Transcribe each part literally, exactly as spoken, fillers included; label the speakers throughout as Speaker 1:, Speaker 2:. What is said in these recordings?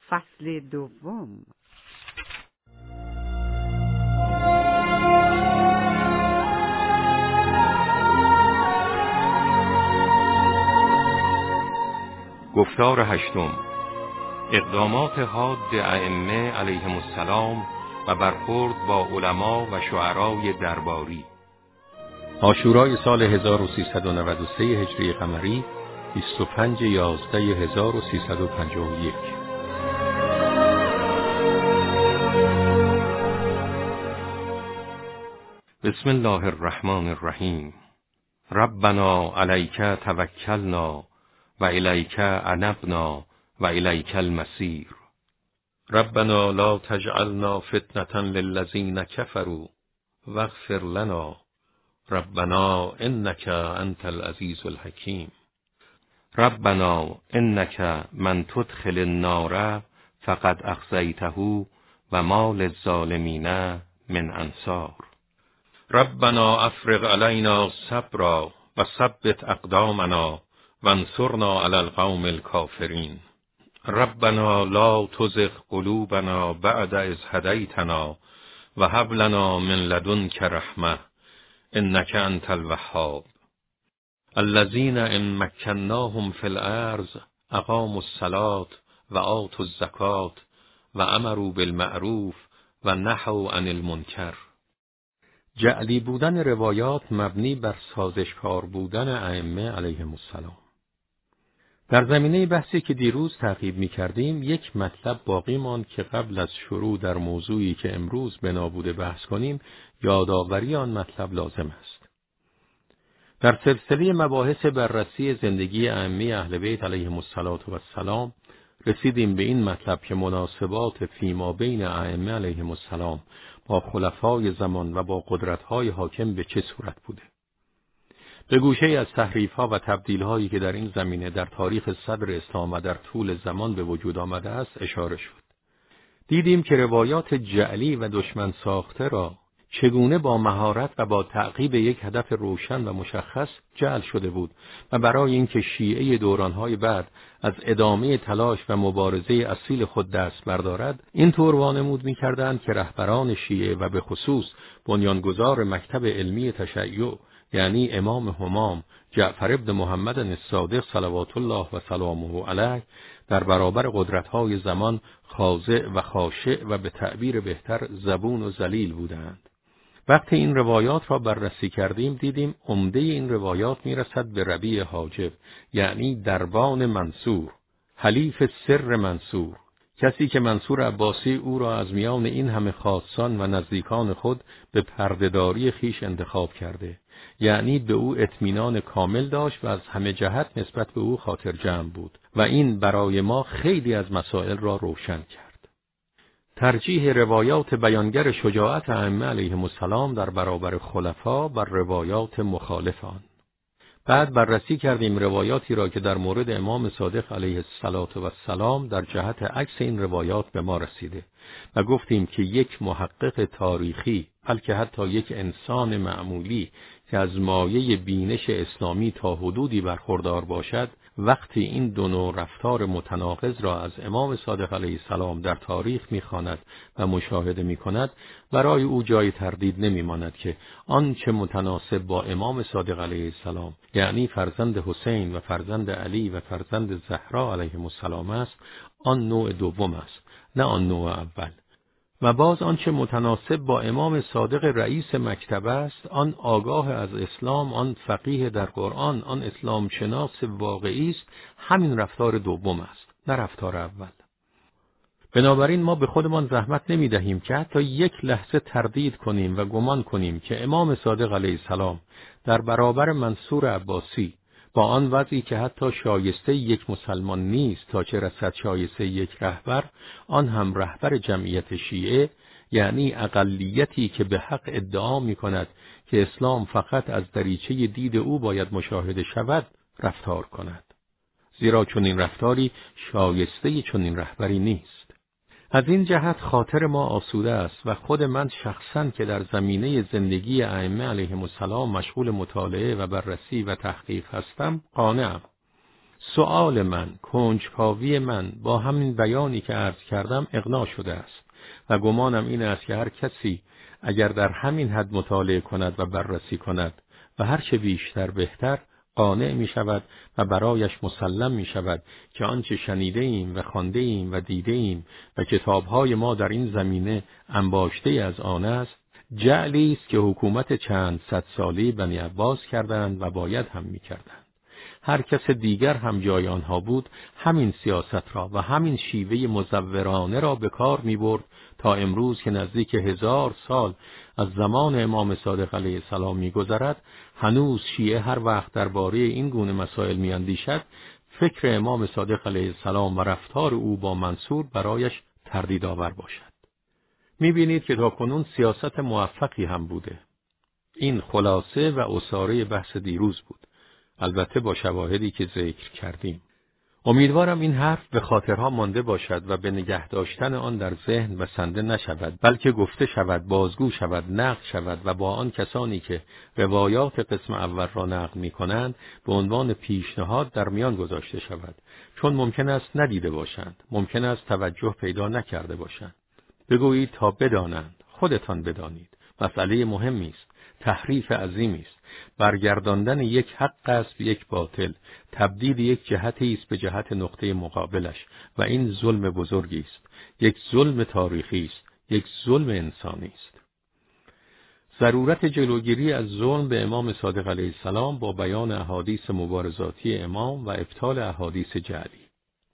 Speaker 1: فصل دوم.
Speaker 2: گفتار هشتم: اقدامات حاد ائمه علیهم السلام و برخورد با علما و شعرای درباری. عاشورای سال هزار و سیصد و نود و سه هجری قمری، بیست و پنج یازده هزار و سیصد و پنجاه و یک. بسم الله الرحمن الرحیم. ربنا علیک توکلنا و الیک انبنا و الیک المصیر. ربنا لا تجعلنا فتنة للذین کفروا واغفر لنا ربنا انک انت العزیز الحکیم. ربنا انک من تدخل النار فقد اخزیته و ما للظالمین من انصار. ربنا افرغ علینا صبرا و ثبت اقدامنا وانصرنا علی القوم الکافرین. ربنا لا تزغ قلوبنا بعد اذ هدیتنا و هب لنا من لدنک رحمة انک انت الوهاب. الذین ان مکناهم فی الارض اقاموا الصلاة و آتوا الزکاة و امروا بالمعروف و نهوا عن المنکر. جعلی بودن روایات مبنی بر سازشکار بودن ائمه علیهم السلام. در زمینه بحثی که دیروز تعقیب می کردیم، یک مطلب باقی ماند که قبل از شروع در موضوعی که امروز بنا بوده بحث کنیم، یادآوری آن مطلب لازم است. در سلسله مباحث بررسی زندگی ائمه اهل بیت علیهم السلام رسیدیم به این مطلب که مناسبات فیما بین ائمه علیهم السلام با خلفای زمان و با قدرت‌های حاکم به چه صورت بوده. به گوشه از تحریف‌ها و تبدیل‌هایی که در این زمینه در تاریخ صدر اسلام و در طول زمان به وجود آمده است اشاره شد. دیدیم که روایات جعلی و دشمن ساخته را چگونه با مهارت و با تعقیب یک هدف روشن و مشخص جعل شده بود و برای اینکه شیعه دوران‌های بعد از ادامه تلاش و مبارزه اصیل خود دست بردارد، اینطور وانمود می‌کردند که رهبران شیعه و به خصوص بنیانگذار مکتب علمی تشیع یعنی امام همام جعفر ابن محمد الصادق صلوات الله و سلامه علیه در برابر قدرت‌های زمان خاضع و خاشع و به تعبیر بهتر زبون و ذلیل بودند. وقتی این روایات را بررسی کردیم دیدیم عمده این روایات میرسد به ربیع حاجب یعنی دربان منصور، حلیف سر منصور، کسی که منصور عباسی او را از میان این همه خاصان و نزدیکان خود به پردهداری خیش انتخاب کرده، یعنی به او اطمینان کامل داشت و از همه جهت نسبت به او خاطر جمع بود و این برای ما خیلی از مسائل را روشن کرد. ترجیح روایات بیانگر شجاعت ائمه علیهم السلام در برابر خلفا و روایات مخالف آن. بعد بررسی کردیم روایاتی را که در مورد امام صادق علیه السلام در جهت عکس این روایات به ما رسیده و گفتیم که یک محقق تاریخی بلکه حتی یک انسان معمولی که از مایه بینش اسلامی تا حدودی برخوردار باشد، وقتی این دو نوع رفتار متناقض را از امام صادق علیه السلام در تاریخ می‌خواند و مشاهده می‌کند، برای او جای تردید نمی‌ماند که آنچه متناسب با امام صادق علیه السلام یعنی فرزند حسین و فرزند علی و فرزند زهرا علیهم السلام است، آن نوع دوم است، نه آن نوع اول. و باز آنچه متناسب با امام صادق رئیس مکتب است، آن آگاه از اسلام، آن فقیه در قرآن، آن اسلام شناس واقعی است، همین رفتار دوم است، نه رفتار اول. بنابراین ما به خودمان زحمت نمی دهیم که حتی یک لحظه تردید کنیم و گمان کنیم که امام صادق علیه السلام در برابر منصور عباسی با آن وضعی که حتی شایسته یک مسلمان نیست تا چه رسد شایسته یک رهبر، آن هم رهبر جمعیت شیعه، یعنی اقلیتی که به حق ادعا می کند که اسلام فقط از دریچه دید او باید مشاهده شود، رفتار کند. زیرا چنین رفتاری شایسته چنین رهبری نیست. از این جهت خاطر ما آسوده است و خود من شخصاً که در زمینه زندگی ائمه علیهم السلام مشغول مطالعه و بررسی و تحقیق هستم قانعم. سؤال من، کنجکاوی من با همین بیانی که عرض کردم اقناع شده است و گمانم این است که هر کسی اگر در همین حد مطالعه کند و بررسی کند و هر چه بیشتر بهتر، قانع می شود و برایش مسلم می شود که آنچه شنیده ایم و خوانده ایم و دیده ایم و کتابهای ما در این زمینه انباشته از آن است، جعلی است که حکومت چند صد ساله بنی عباس کردند و باید هم می کردند. هر کس دیگر هم جای آنها بود همین سیاست را و همین شیوه مزورانه را به کار می برد تا امروز که نزدیک هزار سال از زمان امام صادق علیه السلام می گذرد، هنوز شیعه هر وقت درباره این گونه مسائل می اندیشد، فکر امام صادق علیه السلام و رفتار او با منصور برایش تردیدآور باشد. می بینید که تاکنون سیاست موفقی هم بوده. این خلاصه و عصاره بحث دیروز بود، البته با شواهدی که ذکر کردیم. امیدوارم این حرف به خاطرها مانده باشد و به نگه داشتن آن در ذهن بسنده نشود، بلکه گفته شود، بازگو شود، نقل شود و با آن کسانی که روایات قسم اول را نقل می کنند به عنوان پیشنهاد در میان گذاشته شود، چون ممکن است ندیده باشند، ممکن است توجه پیدا نکرده باشند. بگویید تا بدانند، خودتان بدانید. مسئله مهمی است، تحریف عظیمی است، برگرداندن یک حق است به یک باطل، تبدیل یک جهتی است به جهت نقطه مقابلش و این ظلم بزرگی است، یک ظلم تاریخی است، یک ظلم انسانی است. ضرورت جلوگیری از ظلم به امام صادق علیه السلام با بیان احادیث مبارزاتی امام و ابطال احادیث جعلی.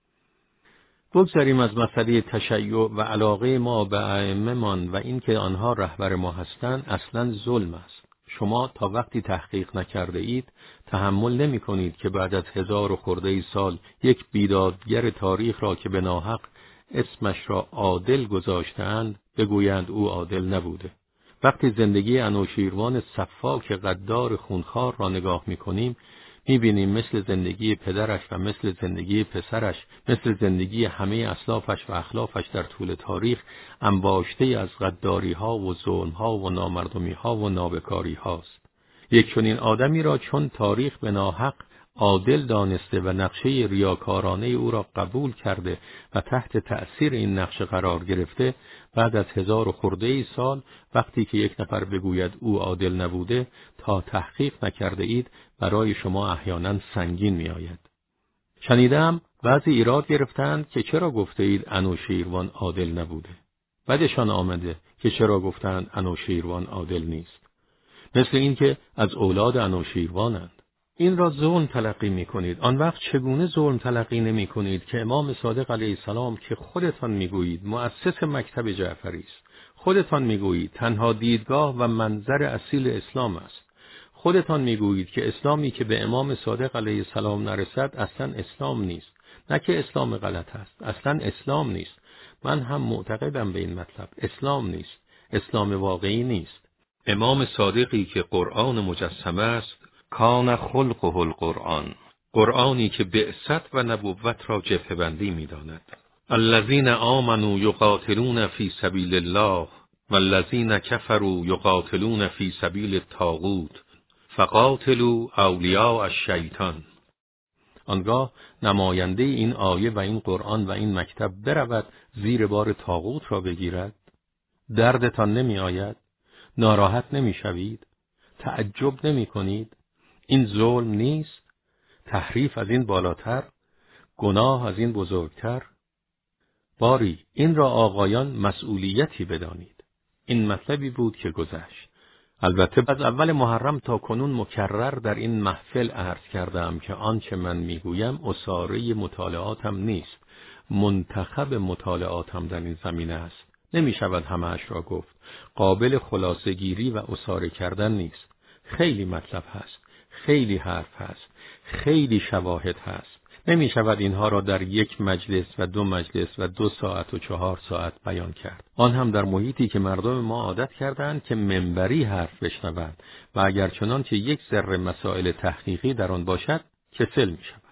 Speaker 2: بگذاریم از مسئله تشیع و علاقه ما به ائمه مان و اینکه آنها رهبر ما هستند اصلاً ظلم است. شما تا وقتی تحقیق نکرده اید تحمل نمی کنید که بعد از هزار و خورده ای سال یک بیدادگر تاریخ را که به ناحق اسمش را عادل گذاشتند بگویند او عادل نبوده. وقتی زندگی انوشیروان صفاک غدار خونخوار را نگاه می کنیم می بینیم مثل زندگی پدرش و مثل زندگی پسرش، مثل زندگی همه اسلافش و اخلافش در طول تاریخ انباشته از غداری ها و ظلم ها و نامردمی ها و نابکاری هاست. یک چنین آدمی را چون تاریخ به ناحق عادل دانسته و نقشه ریاکارانه او را قبول کرده و تحت تأثیر این نقشه قرار گرفته، بعد از هزار و خورده ای سال وقتی که یک نفر بگوید او عادل نبوده تا تحقیق نکرده اید برای شما احیانا سنگین می آید. شنیدم بعضی ایراد گرفتند که چرا گفته اید انوشیروان عادل نبوده. بعدشان آمده که چرا گفتند انوشیروان عادل نیست. مثل این که از اولاد انوشیروانند. این را ظلم تلقی می کنید. آن وقت چگونه ظلم تلقی نمی کنید که امام صادق علیه السلام که خودتان می گویید مؤسس مکتب جعفری است، خودتان می گویید تنها دیدگاه و منظر اصیل اسلام است، خودتان می گویید که اسلامی که به امام صادق علیه السلام نرسد اصلا اسلام نیست، نه که اسلام غلط است، اصلا اسلام نیست. من هم معتقدم به این مطلب، اسلام نیست، اسلام واقعی نیست. امام صادقی که قرآن مجسمه است، کان خلقه القرآن، قرآنی که بعثت و نبوت را جبهه بندی می داند. الذین آمنوا یقاتلون فی سبیل الله والذین کفروا یقاتلون فی سبیل الطاغوت فقاتلوا اولیاء الشیطان. آنگاه نماینده این آیه و این قرآن و این مکتب برود زیر بار طاغوت را بگیرد. دردتان نمی آید؟ ناراحت نمی شوید؟ تعجب نمی کنید؟ این ظلم نیست؟ تحریف از این بالاتر؟ گناه از این بزرگتر؟ باری این را آقایان مسئولیتی بدانید. این مطلبی بود که گذشت. البته از اول محرم تا کنون مکرر در این محفل عرض کردم که آنچه من میگویم اساره مطالعاتم نیست، منتخب مطالعاتم در این زمینه است. نمی شود همه‌اش را گفت، قابل خلاصه گیری و اساره کردن نیست. خیلی مطلب هست، خیلی حرف هست، خیلی شواهد هست. نمی شود اینها را در یک مجلس و دو مجلس و دو ساعت و چهار ساعت بیان کرد. آن هم در محیطی که مردم ما عادت کردند که منبری حرف بشنوند و اگر چنانچه یک ذره مسائل تحقیقی در آن باشد کسل می شوند.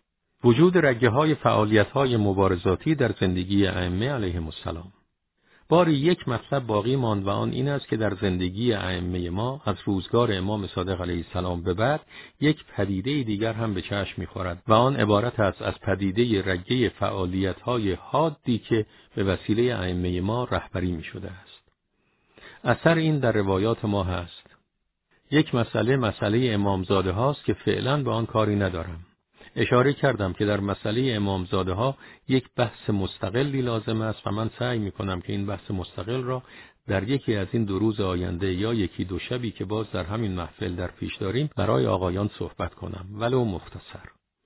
Speaker 2: وجود رگه‌های فعالیت‌های مبارزاتی در زندگی ائمه علیهم السلام. باری یک مطلب باقی ماند و آن این است که در زندگی ائمه ما از روزگار امام صادق علیه السلام به بعد یک پدیده دیگر هم به چشم می‌خورد و آن عبارت است از پدیده رگه فعالیت‌های حادی که به وسیله ائمه ما رهبری می‌شده است. اثر این در روایات ما هست. یک مسئله مسئله امامزاده هاست که فعلا به آن کاری ندارم. اشاره کردم که در مسئله امامزاده ها یک بحث مستقلی لازم است و من سعی می کنم که این بحث مستقل را در یکی از این دو روز آینده یا یکی دو شبی که باز در همین محفل در پیش داریم برای آقایان صحبت کنم، ولو مختصر.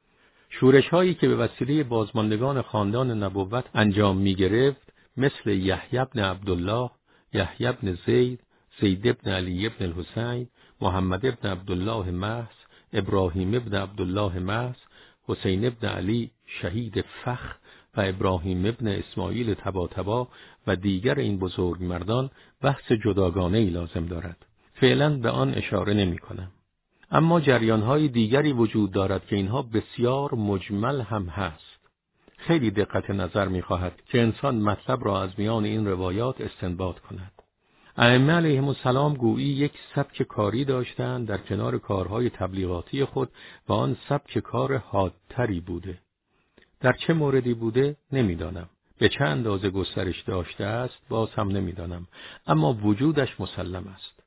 Speaker 2: شورش هایی که به وسیله بازماندگان خاندان نبوت انجام می گرفت مثل یحیی بن عبدالله، یحیی بن زید، زید بن علی بن الحسین، محمد بن عبدالله محض، ابراهیم بن عبدالله محض، حسین بن علی شهید فخر و ابراهیم بن اسماعیل طباطبا و دیگر این بزرگ مردان بحث جداگانه ای لازم دارد. فعلا به آن اشاره نمی کنم. اما جریانهای دیگری وجود دارد که اینها بسیار مجمل هم هست. خیلی دقت نظر می خواهد که انسان مطلب را از میان این روایات استنباط کند. ائمه علیهم السلام گویی یک سبک کاری داشتند در کنار کارهای تبلیغاتی خود و آن سبک کار حادتری بوده. در چه موردی بوده نمیدانم. به چه اندازه گسترش داشته است باز هم نمیدانم، اما وجودش مسلم است.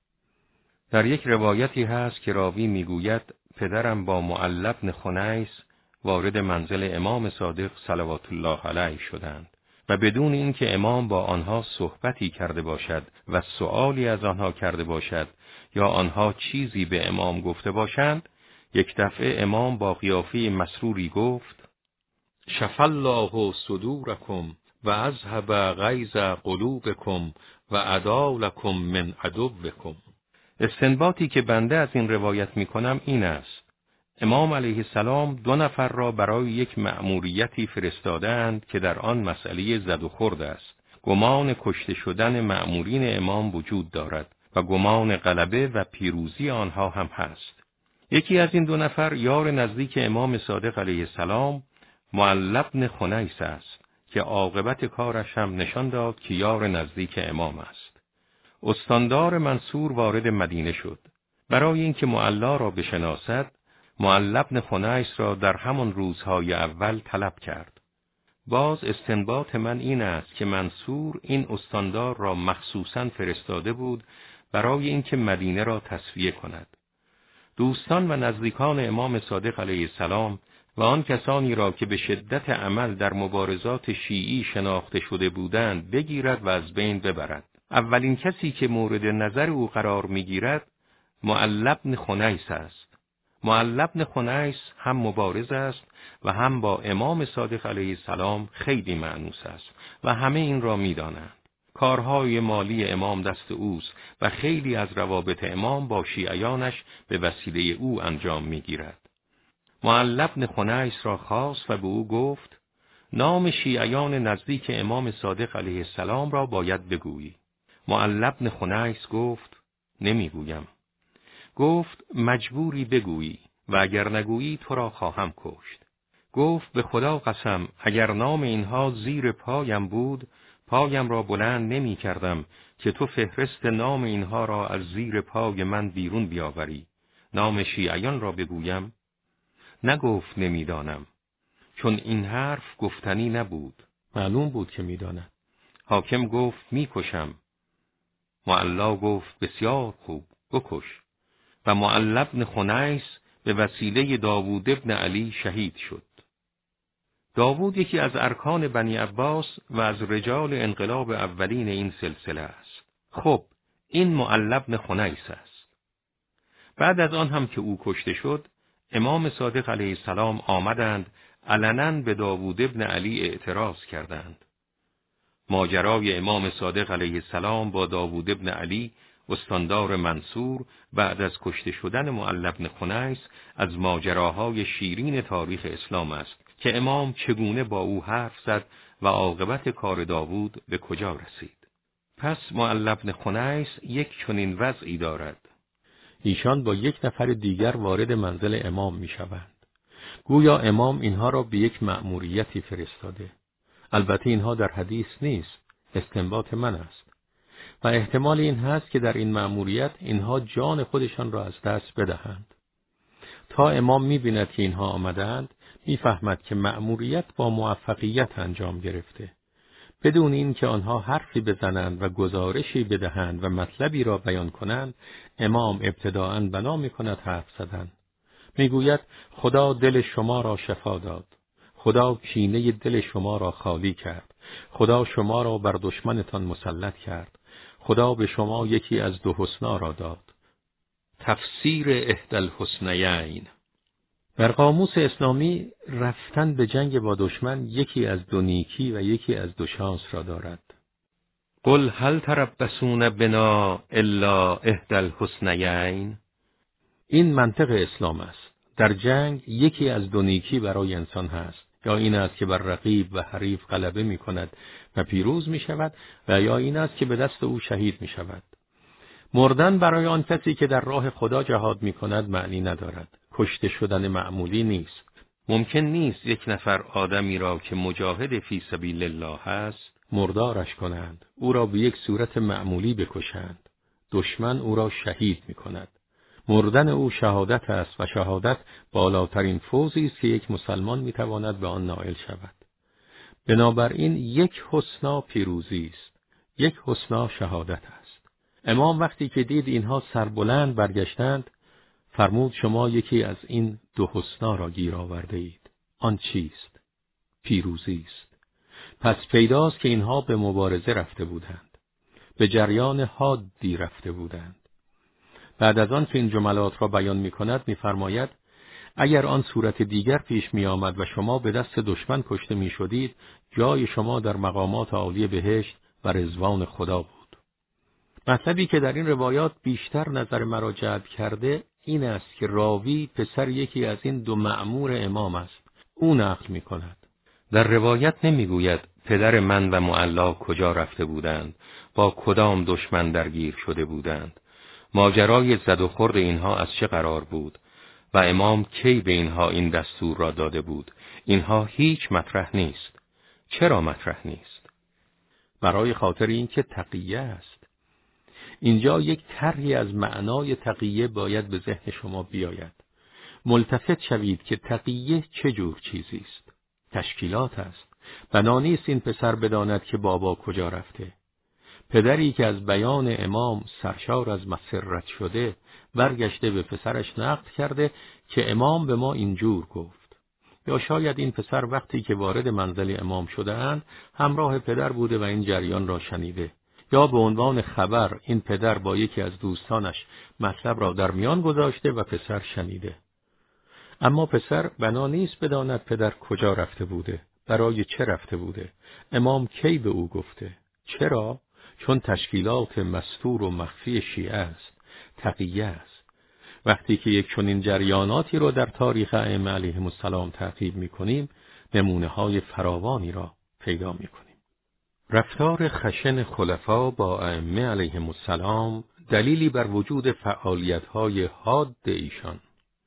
Speaker 2: در یک روایتی هست که راوی میگوید پدرم با معل بن خنیس وارد منزل امام صادق صلوات الله علیه شدند و بدون اینکه امام با آنها صحبتی کرده باشد و سؤالی از آنها کرده باشد یا آنها چیزی به امام گفته باشند، یک دفعه امام با قیافه مسروری گفت: شفی الله صدورکم و اذهب غیظ قلوبکم و عدا لکم من عدوکم. استنباطی که بنده از این روایت می کنم این است: امام علیه السلام دو نفر را برای یک مأموریتی فرستادند که در آن مسئله زد و خورد است. گمان کشته شدن مأمورین امام وجود دارد و گمان غلبه و پیروزی آنها هم هست. یکی از این دو نفر یار نزدیک امام صادق علیه السلام معل بن خنیس است که عاقبت کارش هم نشان داد که یار نزدیک امام است. استاندار منصور وارد مدینه شد. برای اینکه معلا را بشناسد، معل بن خنیس را در همان روزهای اول طلب کرد. باز استنباط من این است که منصور این استاندار را مخصوصاً فرستاده بود برای اینکه مدینه را تصفیه کند. دوستان و نزدیکان امام صادق علیه السلام و آن کسانی را که به شدت عمل در مبارزات شیعی شناخته شده بودند بگیرد و از بین ببرد. اولین کسی که مورد نظر او قرار میگیرد معل بن خنیس است. معل بن خنیس هم مبارز است و هم با امام صادق علیه السلام خیلی مأنوس است و همه این را می‌دانند. کارهای مالی امام دست اوست و خیلی از روابط امام با شیعیانش به وسیله او انجام می‌گیرد. معل بن خنیس را خواست و به او گفت: نام شیعیان نزدیک امام صادق علیه السلام را باید بگویی. معل بن خنیس گفت: نمیگویم. گفت: مجبوری بگویی و اگر نگویی تو را خواهم کشت. گفت: به خدا قسم اگر نام اینها زیر پایم بود پایم را بلند نمی کردم که تو فهرست نام اینها را از زیر پای من بیرون بیاوری. نام شیعیان را بگویم؟ نگفت نمیدانم، چون این حرف گفتنی نبود. معلوم بود که میداند. حاکم گفت: میکشم. معلا گفت: بسیار خوب، بکش. و معل بن خنیس به وسیله داوود ابن علی شهید شد. داوود یکی از ارکان بنی عباس و از رجال انقلاب اولین این سلسله است. خب این معل بن خنیس است. بعد از آن هم که او کشته شد، امام صادق علیه السلام آمدند علنا به داوود ابن علی اعتراض کردند. ماجرای امام صادق علیه السلام با داوود ابن علی استاندار منصور بعد از کشته شدن معل بن خنیس از ماجراهای شیرین تاریخ اسلام است که امام چگونه با او حرف زد و عاقبت کار داوود به کجا رسید. پس معل بن خنیس یک چنین وضعی دارد. ایشان با یک نفر دیگر وارد منزل امام می شوند. گویا امام اینها را به یک مأموریتی فرستاده. البته اینها در حدیث نیست. استنباط من است و احتمال این هست که در این مأموریت اینها جان خودشان را از دست بدهند. تا امام می‌بیند که اینها آمدند، می‌فهمد که مأموریت با موفقیت انجام گرفته. بدون این که آنها حرفی بزنند و گزارشی بدهند و مطلبی را بیان کنند، امام ابتداءً بنا می‌کند حرف زدن. می‌گوید خدا دل شما را شفا داد. خدا کینه دل شما را خالی کرد. خدا شما را بر دشمنتان مسلط کرد. خدا به شما یکی از دو حسنا را داد. تفسیر احدی الحسنیین. در قاموس اسلامی رفتن به جنگ با دشمن یکی از دو نیکی و یکی از دو شانس را دارد. قل هل تربصون بنا الا احدی الحسنیین. این منطق اسلام است. در جنگ یکی از دو نیکی برای انسان هست. یا این است که بر رقیب و حریف غلبه می کند و پیروز می شود و یا این است که به دست او شهید می شود. مردن برای آن کسی که در راه خدا جهاد می کند معنی ندارد. کشته شدن معمولی نیست. ممکن نیست یک نفر آدمی را که مجاهد فی سبیل الله است مردارش کنند، او را به یک صورت معمولی بکشند. دشمن او را شهید می کند. مردن او شهادت است و شهادت بالاترین فوزی است که یک مسلمان می تواند به آن نائل شود. بنابراین یک حسنا پیروزی است، یک حسنا شهادت است. امام وقتی که دید اینها سربلند برگشتند، فرمود شما یکی از این دو حسنا را گیر آورده اید. آن چیست؟ پیروزی است. پس پیداست که اینها به مبارزه رفته بودند. به جریان حادی رفته بودند. بعد از آن که این جملات را بیان می کند می فرماید اگر آن صورت دیگر پیش می آمد و شما به دست دشمن کشته می شدید، جای شما در مقامات عالی بهشت و رضوان خدا بود. مطلبی که در این روایات بیشتر نظر مرا جلب کرده این است که راوی پسر یکی از این دو مأمور امام است. او نقل می کند. در روایت نمی گوید پدر من و معلا کجا رفته بودند، با کدام دشمن درگیر شده بودند، ماجرای زد و خورد اینها از چه قرار بود و امام کی به اینها این دستور را داده بود. اینها هیچ مطرح نیست. چرا مطرح نیست؟ برای خاطر اینکه تقیه است. اینجا یک طرحی از معنای تقیه باید به ذهن شما بیاید. ملتفت شوید که تقیه چه جور چیزی است. تشکیلات است. بنا نیست این پسر بداند که بابا کجا رفته. پدری که از بیان امام سرشار از مسرت شده برگشته به پسرش نقل کرده که امام به ما اینجور گفت. یا شاید این پسر وقتی که وارد منزل امام شده اند همراه پدر بوده و این جریان را شنیده. یا به عنوان خبر این پدر با یکی از دوستانش مطلب را در میان گذاشته و پسر شنیده. اما پسر بنا نیست بداند پدر کجا رفته بوده، برای چه رفته بوده، امام کی به او گفته. چرا؟ چون تشکیلات مستور و مخفی شیعه است، تقیه است. وقتی که یک چنین جریاناتی را در تاریخ ائمه علیهم السلام تعقیب می‌کنیم، نمونه‌های فراوانی را پیدا می‌کنیم. رفتار خشن خلفا با ائمه علیهم السلام دلیلی بر وجود فعالیت‌های حاد ایشان.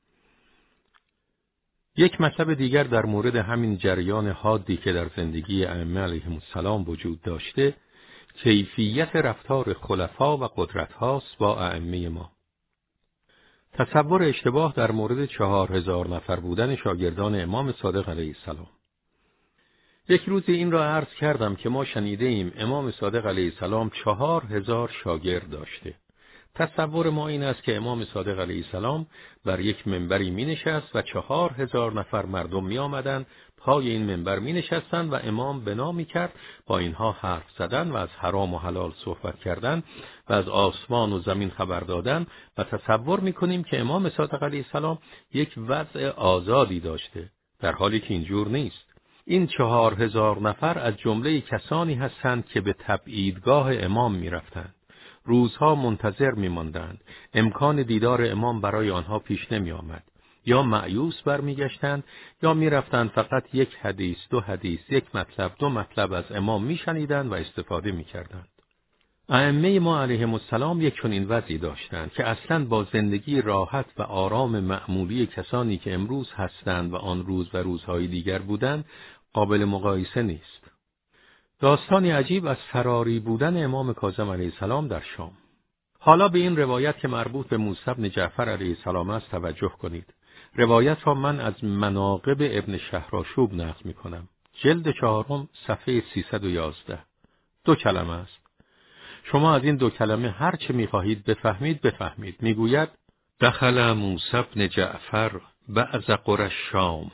Speaker 2: یک مطلب دیگر در مورد همین جریان حادی که در زندگی ائمه علیهم السلام وجود داشته، کیفیت رفتار خلفا و قدرت هاست با ائمه ما. تصور اشتباه در مورد چهار هزار نفر بودن شاگردان امام صادق علیه السلام. یک روزی این را عرض کردم که ما شنیده ایم امام صادق علیه السلام چهار هزار شاگرد داشته. تصور ما این است که امام صادق علیه السلام بر یک منبری می نشست و چهار هزار نفر مردم می آمدن پای این منبر می نشستن و امام بنا می کرد با اینها حرف زدن و از حرام و حلال صحبت کردن و از آسمان و زمین خبر دادن و تصور می کنیم که امام صادق علیه السلام یک وضع آزادی داشته، در حالی که اینجور نیست. این چهار هزار نفر از جمله کسانی هستند که به تبعیدگاه امام می رفتند. روزها منتظر می ماندند. امکان دیدار امام برای آنها پیش نمی آمد. یا مایوس برمی گشتند یا می رفتند فقط یک حدیث، دو حدیث، یک مطلب، دو مطلب از امام می شنیدند و استفاده می کردند. ائمه ما علیهم السلام یک چنین وضعی داشتند که اصلاً با زندگی راحت و آرام معمولی کسانی که امروز هستند و آن روز و روزهای دیگر بودند قابل مقایسه نیست. داستانی عجیب از فراری بودن امام کاظم علیه السلام در شام. حالا به این روایت که مربوط به موسی بن جعفر علیه السلام است توجه کنید. روایت را من از مناقب ابن شهرآشوب نقل می کنم. جلد چهارم صفحه سیصد و یازده. دو کلمه است. شما از این دو کلمه هر چه می خواهید بفهمید بفهمید. می گوید دخل موسی بن جعفر بعض قری الشام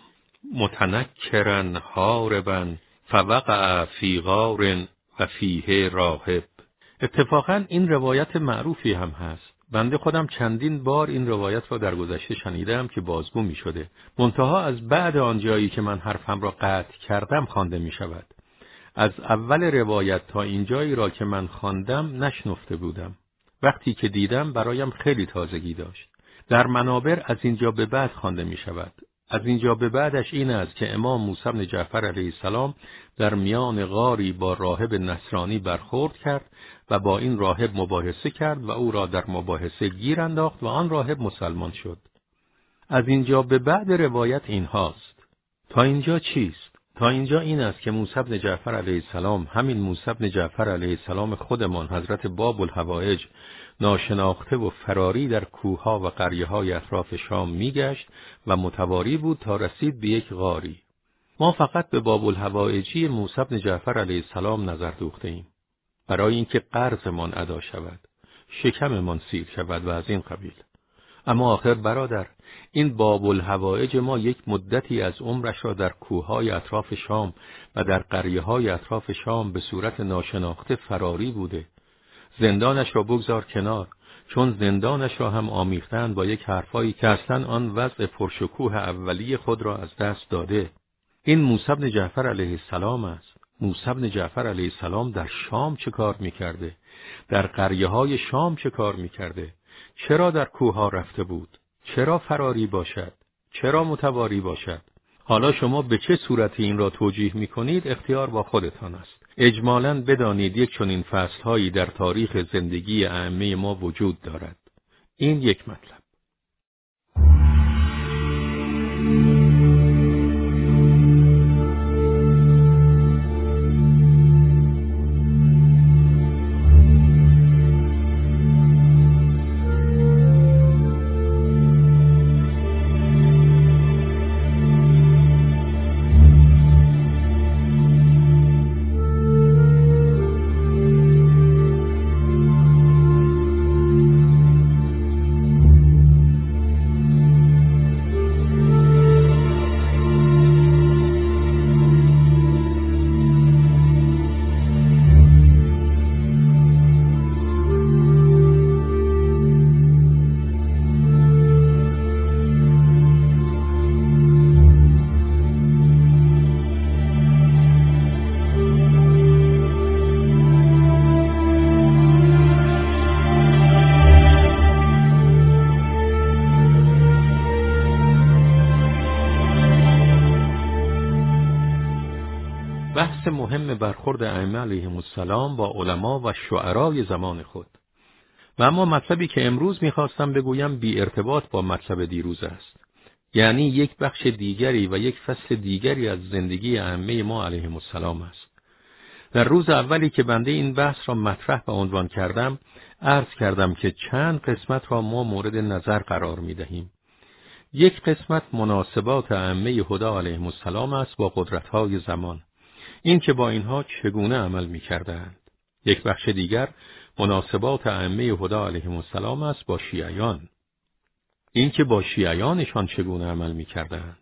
Speaker 2: متنکرا هاربا فوقع فی غار و فیه راهب. اتفاقا این روایت معروفی هم هست. بنده خودم چندین بار این روایت را در گذشته شنیدم که بازگو می شده. منتها از بعد آن جایی که من حرفم را قطع کردم خوانده می شود. از اول روایت تا این جایی را که من خواندم نشنفته بودم. وقتی که دیدم برایم خیلی تازگی داشت. در منابر از اینجا به بعد خوانده می شود. از اینجا به بعدش این است که امام موسی بن جعفر علیه السلام در میان غاری با راهب نصرانی برخورد کرد و با این راهب مباحثه کرد و او را در مباحثه گیر انداخت و آن راهب مسلمان شد. از اینجا به بعد روایت این هاست. تا اینجا چیست؟ تا اینجا این است که موسی بن جعفر علیه السلام، همین موسی بن جعفر علیه السلام خودمان، حضرت باب الحوائج، ناشناخته و فراری در کوهها و قریه‌های اطراف شام میگشت و متواری بود تا رسید به یک غاری. ما فقط به باب الحوائجی موسی بن جعفر علیه السلام نظر دوخته ایم برای اینکه قرضمان ادا شود، شکممان سیر شود و از این قبیل. اما آخر برادر، این باب الحوائج ما یک مدتی از عمرش را در کوههای اطراف شام و در قریه‌های اطراف شام به صورت ناشناخته فراری بوده. زندانش را بگذار کنار، چون زندانش را هم آمیختند با یک حرفایی که اصلا آن وضع پرشکوه اولی خود را از دست داده. این موسی بن جعفر علیه السلام است. موسی بن جعفر علیه السلام در شام چه کار میکرده؟ در قریه‌های شام چه کار میکرده؟ چرا در کوه‌ها رفته بود؟ چرا فراری باشد؟ چرا متواری باشد؟ حالا شما به چه صورت این را توجیه میکنید اختیار با خودتان است. اجمالاً بدانید یک چنین فصل‌هایی در تاریخ زندگی ائمه ما وجود دارد. این یک مطلب. بحث مهم برخورد ائمه علیهم السلام با علما و شعرای زمان خود. و اما مطلبی که امروز میخواستم بگویم بی ارتباط با مطلب دیروز است. یعنی یک بخش دیگری و یک فصل دیگری از زندگی ائمه ما علیهم السلام است. در روز اولی که بنده این بحث را مطرح و عنوان کردم، عرض کردم که چند قسمت را ما مورد نظر قرار میدهیم. یک قسمت مناسبات ائمه هدی علیهم السلام است با قدرت‌های زمان. این که با اینها چگونه عمل می‌کردند. یک بخش دیگر مناسبات ائمه هدی علیهم السلام است با شیعیان. این که با شیعیانشان چگونه عمل می‌کردند.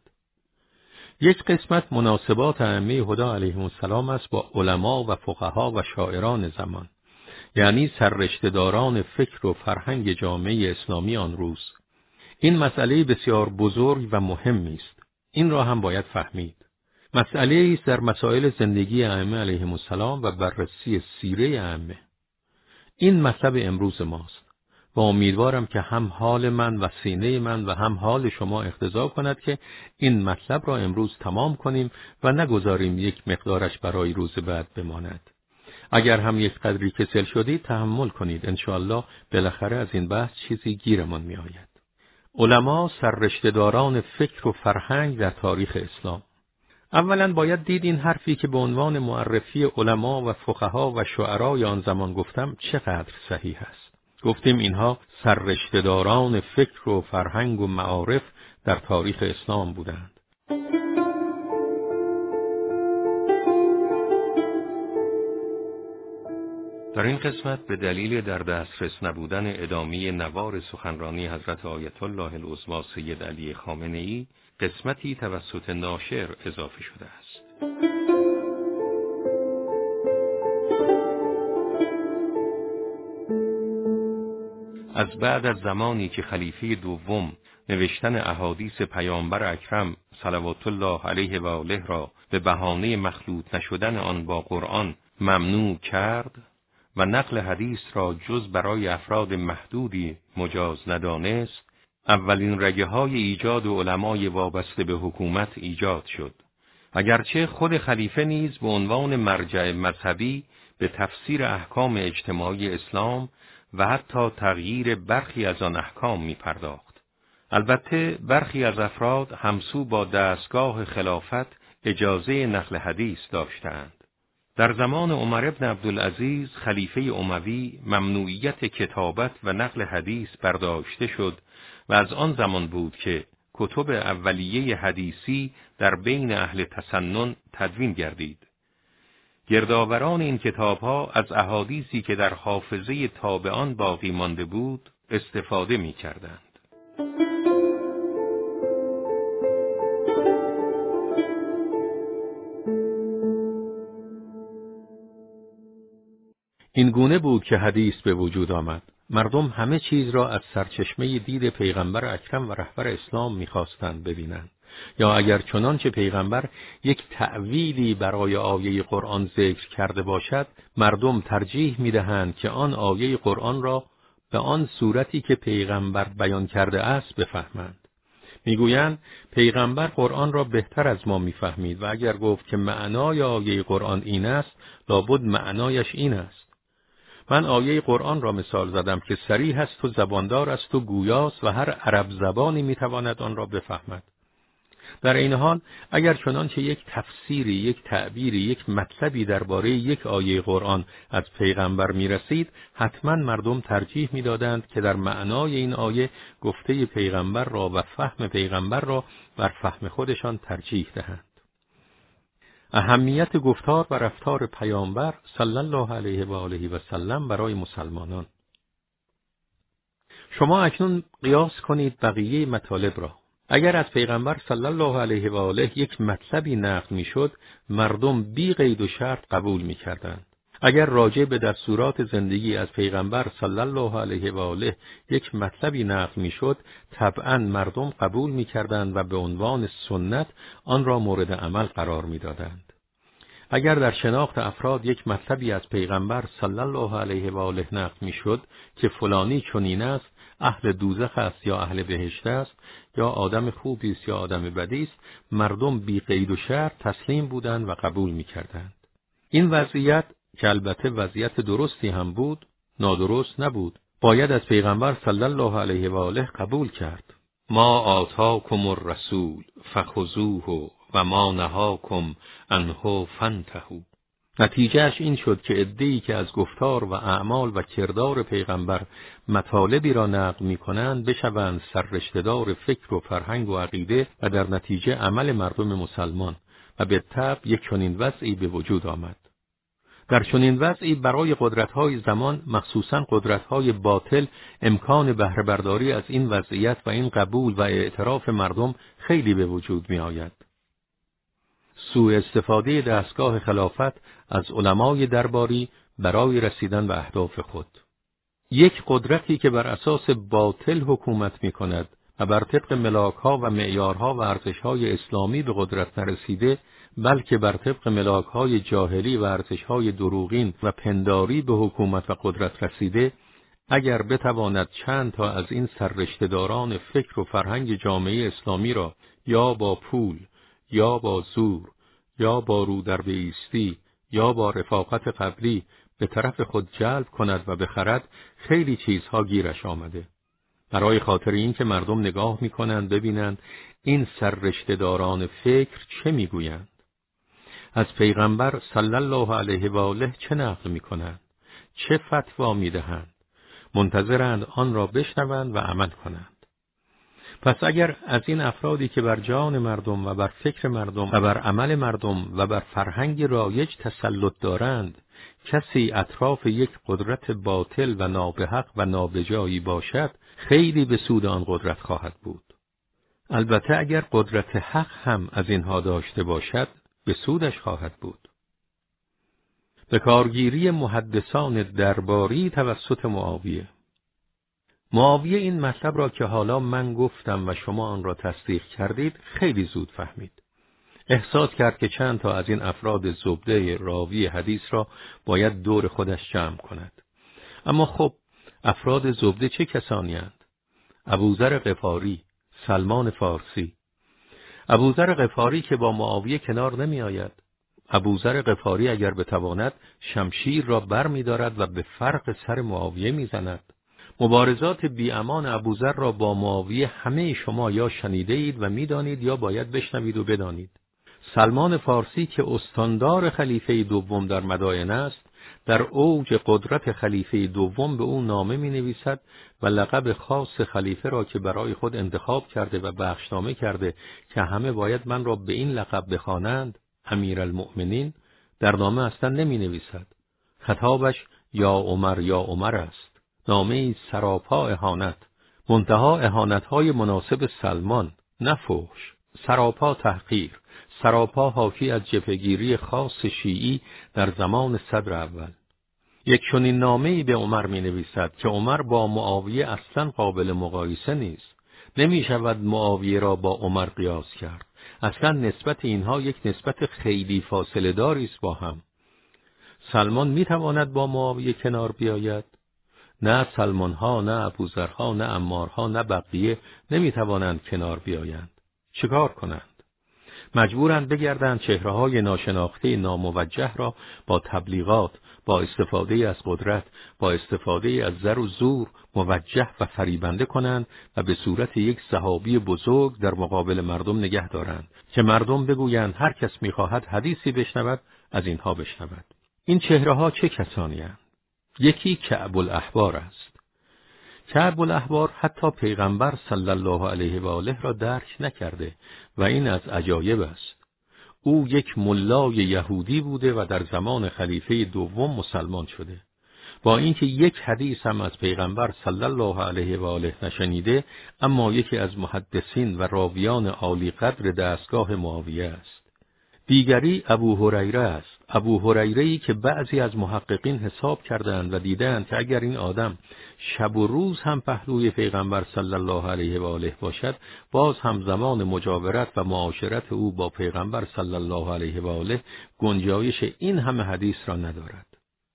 Speaker 2: یک قسمت مناسبات ائمه هدی علیهم السلام است با علما و فقها و شاعران زمان، یعنی سررشته‌داران فکر و فرهنگ جامعه اسلامی آن روز. این مسئله بسیار بزرگ و مهمی است. این را هم باید فهمید. مسئله است در مسائل زندگی ائمه علیهم السلام و بررسی سیره ائمه. این مطلب امروز ماست و امیدوارم که هم حال من و سینه من و هم حال شما اقتضا کند که این مطلب را امروز تمام کنیم و نگذاریم یک مقدارش برای روز بعد بماند. اگر هم یک قدری کسل شدید تحمل کنید، انشاءالله بالاخره از این بحث چیزی گیرمان می آید. علما سررشته‌داران فکر و فرهنگ در تاریخ اسلام. اولا باید دید این حرفی که به عنوان معرفی علما و فقها و شعرای آن زمان گفتم چقدر صحیح است. گفتیم اینها سررشته‌داران فکر و فرهنگ و معارف در تاریخ اسلام بودند. در این قسمت به دلیل در دسترس نبودن ادامه نوار سخنرانی حضرت آیت الله العظمی سید علی خامنه‌ای، قسمتی توسط ناشر اضافه شده است. از بعد از زمانی که خلیفه دوم نوشتن احادیث پیامبر اکرم صلوات الله علیه و آله را به بهانه مخلوط نشدن آن با قرآن ممنوع کرد و نقل حدیث را جز برای افراد محدودی مجاز ندانست، اولین رگه های ایجاد علمای وابسته به حکومت ایجاد شد. اگرچه خود خلیفه نیز به عنوان مرجع مذهبی به تفسیر احکام اجتماعی اسلام و حتی تغییر برخی از آن احکام می پرداخت. البته برخی از افراد همسو با دستگاه خلافت اجازه نقل حدیث داشتند. در زمان عمر بن عبدالعزیز خلیفه اموی ممنوعیت کتابت و نقل حدیث برداشته شد و از آن زمان بود که کتب اولیه حدیثی در بین اهل تسنن تدوین گردید. گردآوران این کتاب‌ها از احادیثی که در حافظه تابعان باقی مانده بود استفاده می‌کردند. این گونه بود که حدیث به وجود آمد. مردم همه چیز را از سرچشمه دید پیغمبر اکرم و رهبر اسلام می‌خواستند ببینند، یا اگر چنانچه پیغمبر یک تأویلی برای آیه قرآن ذکر کرده باشد، مردم ترجیح می‌دهند که آن آیه قرآن را به آن صورتی که پیغمبر بیان کرده است بفهمند. میگویند پیغمبر قرآن را بهتر از ما می‌فهمید و اگر گفت که معنای آیه قرآن این است، لابد معنایش این است. من آیه قرآن را مثال زدم که صریح است و زباندار است و گویاست و هر عرب زبانی میتواند آن را بفهمد. در این حال اگر چنانچه یک تفسیری، یک تعبیری، یک مطلبی درباره یک آیه قرآن از پیغمبر میرسید، حتما مردم ترجیح میدادند که در معنای این آیه گفته پیغمبر را و فهم پیغمبر را بر فهم خودشان ترجیح دهند. اهمیت گفتار و رفتار پیامبر صلی الله علیه و آله و سلم برای مسلمانان. شما اکنون قیاس کنید بقیه مطالب را. اگر از پیغمبر صلی الله علیه و آله یک مطلبی نقل میشد، مردم بی قید و شرط قبول میکردند. اگر راجع به دستورات زندگی از پیغمبر صلی الله علیه و آله یک مطلبی نقل میشد، طبعا مردم قبول میکردند و به عنوان سنت آن را مورد عمل قرار میدادند. اگر در شناخت افراد یک مطلبی از پیغمبر صلی الله علیه و آله نقل میشد که فلانی چنین است، اهل دوزخ است یا اهل بهشت است، یا آدم خوبی است یا آدم بدی است، مردم بی قید و شرط تسلیم بودند و قبول میکردند. این وضعیت که البته وضعیت درستی هم بود، نادرست نبود. باید از پیغمبر صلی الله علیه و آله قبول کرد. ما آتاکم الرسول فخذوه و ما نهاکم عنه فانتهوا. نتیجهش این شد که عده‌ای که از گفتار و اعمال و کردار پیغمبر مطالبی را نقل می‌کنند بشوند سررشته‌دار فکر و فرهنگ و عقیده و در نتیجه عمل مردم مسلمان، و به طبع یک چنین وضعی به وجود آمد. در چنین وضعی برای قدرت‌های زمان، مخصوصاً قدرت‌های باطل، امکان بهره برداری از این وضعیت و این قبول و اعتراف مردم خیلی به وجود می‌آید. سوء استفاده دستگاه خلافت از علمای درباری برای رسیدن به اهداف خود. یک قدرتی که بر اساس باطل حکومت می کند و بر طبق ملاک‌ها و معیارها و ارزش‌های اسلامی به قدرت نرسیده، بلکه بر طبق ملاک‌های جاهلی و ارزش‌های دروغین و پنداری به حکومت و قدرت رسیده، اگر بتواند چند تا از این سررشته‌داران فکر و فرهنگ جامعه اسلامی را یا با پول، یا با زور، یا با رو در بایستی، یا با رفاقت قبلی به طرف خود جلب کند و بخرد، خیلی چیزها گیرش آمده. برای خاطر این که مردم نگاه می‌کنند ببینند این سررشته‌داران فکر چه می‌گویند. از پیغمبر صلی الله علیه و آله چه نقل می‌کنند؟ چه فتوا می‌دهند؟ منتظرند آن را بشنوند و عمل کنند. پس اگر از این افرادی که بر جان مردم و بر فکر مردم و بر عمل مردم و بر فرهنگ رایج تسلط دارند، کسی اطراف یک قدرت باطل و نابحق و نابجایی باشد، خیلی به سود آن قدرت خواهد بود. البته اگر قدرت حق هم از اینها داشته باشد، به سودش خواهد بود. به کارگیری محدثان درباری توسط معاویه. معاویه این مطلب را که حالا من گفتم و شما آن را تصدیق کردید خیلی زود فهمید. احساس کرد که چند تا از این افراد زبده راوی حدیث را باید دور خودش جمع کند. اما خب افراد زبده چه کسانی اند؟ ابوذر غفاری، سلمان فارسی. ابوذر غفاری که با معاویه کنار نمی آید. ابوذر غفاری اگر بتواند شمشیر را بر می دارد و به فرق سر معاویه می زند. مبارزات بی امان ابوذر را با معاویه همه شما یا شنیده اید و می دانید یا باید بشنوید و بدانید. سلمان فارسی که استاندار خلیفه دوم در مدائن است، در اوج قدرت خلیفه دوم به او نامه می نویسد و لقب خاص خلیفه را که برای خود انتخاب کرده و بخشنامه کرده که همه باید من را به این لقب بخوانند، امیرالمؤمنین، در نامه اصلا نمی نویسد. خطابش یا عمر یا عمر است. نامه سراپا اهانت، منتها اهانت‌های مناسب سلمان، نه فحش، سراپا تحقیر، سراپا حاکی از جبهه‌گیری خاص شیعی در زمان صدر اول. یک چنین نامه‌ای به عمر می‌نویسد که عمر با معاویه اصلاً قابل مقایسه نیست. نمی‌شود معاویه را با عمر قیاس کرد. اصلاً نسبت اینها یک نسبت خیلی فاصله داری است با هم. سلمان می‌تواند با معاویه کنار بیاید؟ نه سلمان‌ها، نه ابوذرها، نه عمارها، نه بقیه نمی‌توانند کنار بیایند. چیکار کنند؟ مجبورند بگردند چهره‌های ناشناخته ناموجه را با تبلیغات، با استفاده از قدرت، با استفاده از زر و زور موجه و فریبنده کنند و به صورت یک صحابی بزرگ در مقابل مردم نگه دارند که مردم بگویند هر کس می‌خواهد حدیثی بشنود از اینها بشنود. این چهره‌ها چه کسانی اند؟ یکی کعب الاحبار است. کعب الاحبار حتی پیغمبر صلی الله علیه و آله را درک نکرده و این از عجایب است. او یک ملای یهودی بوده و در زمان خلیفه دوم مسلمان شده. با اینکه یک حدیث هم از پیغمبر صلی الله علیه و آله نشنیده، اما یکی از محدثین و راویان عالی قدر دستگاه معاویه است. دیگری ابو هریره است. ابو هریره‌ای که بعضی از محققین حساب کردند و دیدند که اگر این آدم شب و روز هم پهلوی پیغمبر صلی الله علیه و آله باشد، باز هم زمان مجاورت و معاشرت او با پیغمبر صلی الله علیه و آله گنجایش این همه حدیث را ندارد.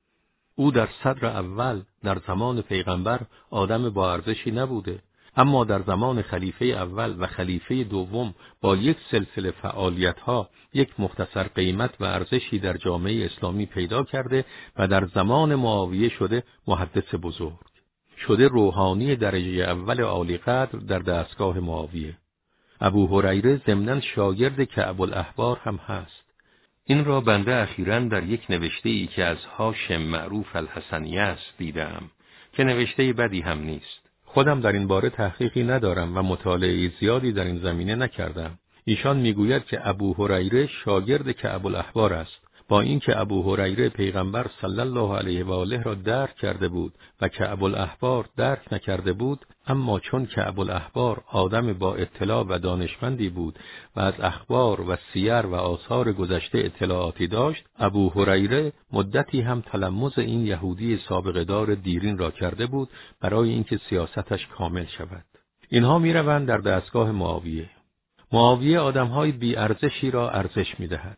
Speaker 2: او در صدر اول در زمان پیغمبر آدم با ارزشی نبوده، اما در زمان خلیفه اول و خلیفه دوم با یک سلسله فعالیت‌ها یک مختصر قیمت و ارزشی در جامعه اسلامی پیدا کرده و در زمان معاویه شده محدث بزرگ، شده روحانی درجه اول عالی قدر در دستگاه معاویه. ابو هریره ضمناً شاگرد کعب الاحبار هم هست. این را بنده اخیراً در یک نوشته‌ای که از هاشم معروف الحسنیه است دیدم که نوشته بدی هم نیست. خودم در این باره تحقیقی ندارم و مطالعه زیادی در این زمینه نکردم. ایشان میگوید که ابو هریره شاگرد کعب الاحبار است، با اینکه ابو هریره پیغمبر صلی الله علیه و آله را درک کرده بود و کعب الاحبار درک نکرده بود، اما چون کعب الاحبار آدم با اطلاع و دانشمندی بود و از اخبار و سیر و آثار گذشته اطلاعاتی داشت، ابو هریره مدتی هم تلمذ این یهودی سابقه دار دیرین را کرده بود برای اینکه سیاستش کامل شود. اینها میروند در دستگاه معاویه. معاویه آدمهای بی ارزشی را ارزش میدهد.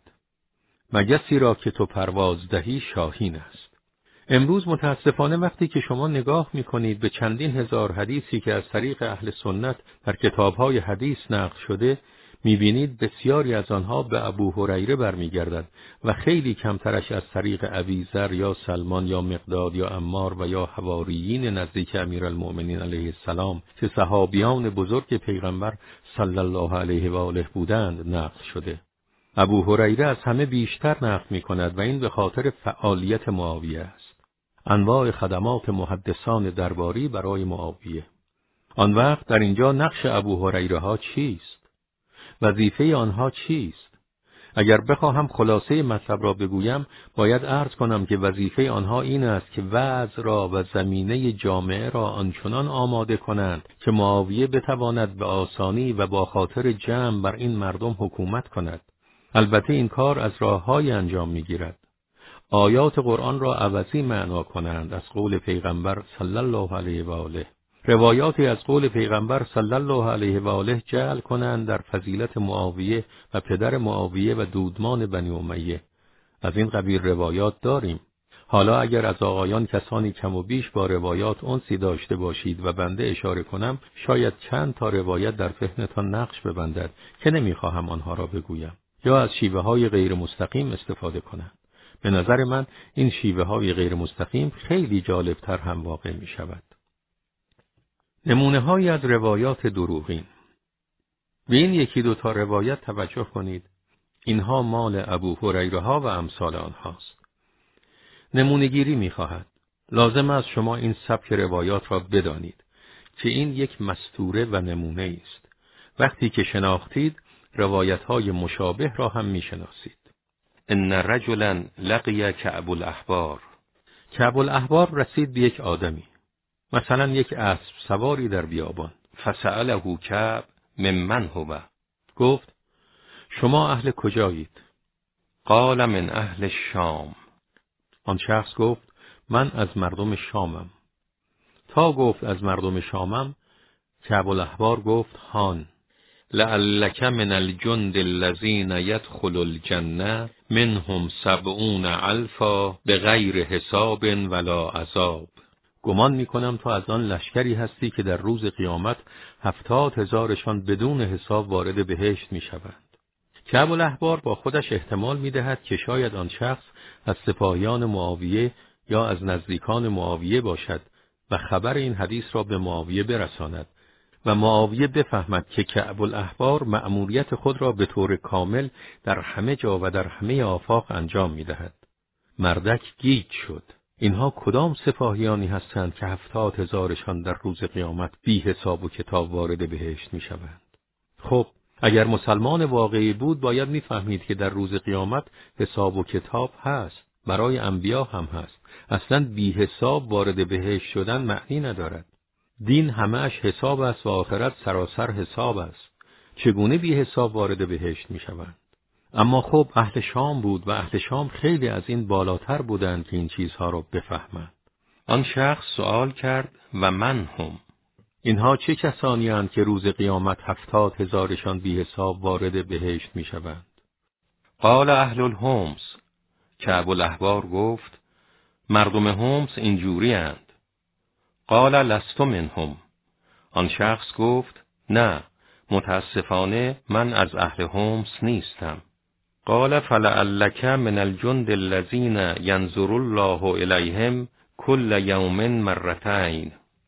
Speaker 2: مگسی را که تو پرواز دهی شاهین است. امروز متاسفانه وقتی که شما نگاه میکنید به چندین هزار حدیثی که از طریق اهل سنت در کتابهای حدیث نقل شده، میبینید بسیاری از آنها به ابو هریره برمیگردد و خیلی کمترش از طریق ابیذر یا سلمان یا مقداد یا عمار و یا حواریین نزدیک امیرالمؤمنین علیه السلام که صحابیان بزرگ پیغمبر صلی الله علیه و آله بودند نقل شده. ابو هریره از همه بیشتر نقل می‌کند و این به خاطر فعالیت معاویه است. انواع خدمات محدثان درباری برای معاویه. آن وقت در اینجا نقش ابو هریره ها چیست؟ وظیفه آنها چیست؟ اگر بخواهم خلاصه مطلب را بگویم، باید عرض کنم که وظیفه آنها این است که وضع را و زمینه جامعه را آنچنان آماده کنند که معاویه بتواند به آسانی و با خاطر جمع بر این مردم حکومت کند. البته این کار از راه‌های انجام می‌گیرد. آیات قرآن را عوضی معنا کنند از قول پیغمبر صلی الله علیه و آله. روایاتی از قول پیغمبر صلی الله علیه و آله جعل کنند در فضیلت معاویه و پدر معاویه و دودمان بنی امیه. از این قبیل روایات داریم. حالا اگر از آقایان کسانی کم و بیش با روایات انسی داشته باشید و بنده اشاره کنم، شاید چند تا روایت در ذهنتان نقش ببندد که نمیخواهم آنها را بگویم یا از شیوه های غیر مستقیم استفاده کنم. به نظر من این شیوه های غیر مستقیم خیلی جالبتر هم واقع می شود. نمونه های از روایات دروغین. به این یکی دو تا روایت توجه کنید. اینها مال ابو هریره ها و امثال آنهاست. نمونه گیری می خواهد. لازم است شما این سبک روایات را بدانید که این یک مستوره و نمونه است. وقتی که شناختید، روایت های مشابه را هم می شناسید. ان رجلا لقی کعب الاحبار. کعب الاحبار رسید به یک آدمی، مثلا یک اسب سواری در بیابان. فسأله کعب ممن هو. گفت شما اهل کجایید؟ قال من اهل الشام. آن شخص گفت من از مردم شامم. تا گفت از مردم شامم، کعب الاحبار گفت هان لعلک من الجند الذین يدخل الجنه منهم سبعون الفا بغیر حساب ولا عذاب. گمان میکنم تو از آن لشکری هستی که در روز قیامت هفتاد هزارشان بدون حساب وارد بهشت میشوند. کعب الاحبار با خودش احتمال میدهد که شاید آن شخص از سپاهیان معاویه یا از نزدیکان معاویه باشد و خبر این حدیث را به معاویه برساند و معاویه بفهمد که کعب الاحبار مأموریت خود را به طور کامل در همه جا و در همه آفاق انجام میدهد. مردک گیج شد. اینها کدام سپاهیانی هستند که هفتاد هزارشان در روز قیامت بی حساب و کتاب وارد بهشت می شوند؟ خب اگر مسلمان واقعی بود باید می فهمید که در روز قیامت حساب و کتاب هست، برای انبیا هم هست. اصلا بی حساب وارد بهشت شدن معنی ندارد. دین همه‌اش حساب است و آخرت سراسر حساب است. چگونه بی حساب وارد بهشت می شوند؟ اما خب اهل شام بود و اهل شام خیلی از این بالاتر بودند که این چیزها را بفهمند. آن شخص سوال کرد و من هم. اینها چه کسانی اند که روز قیامت هفتاد هزارشان بی حساب وارد بهشت می شوند؟ قال اهل الهمس. کعب الاحبار گفت مردم همس اینجوری اند. قال لست منهم. آن شخص گفت نه، متاسفانه من از اهل همس نیستم. قال فلعلک من الجند الذین ینظر الله الیهم کل یوم مرتين.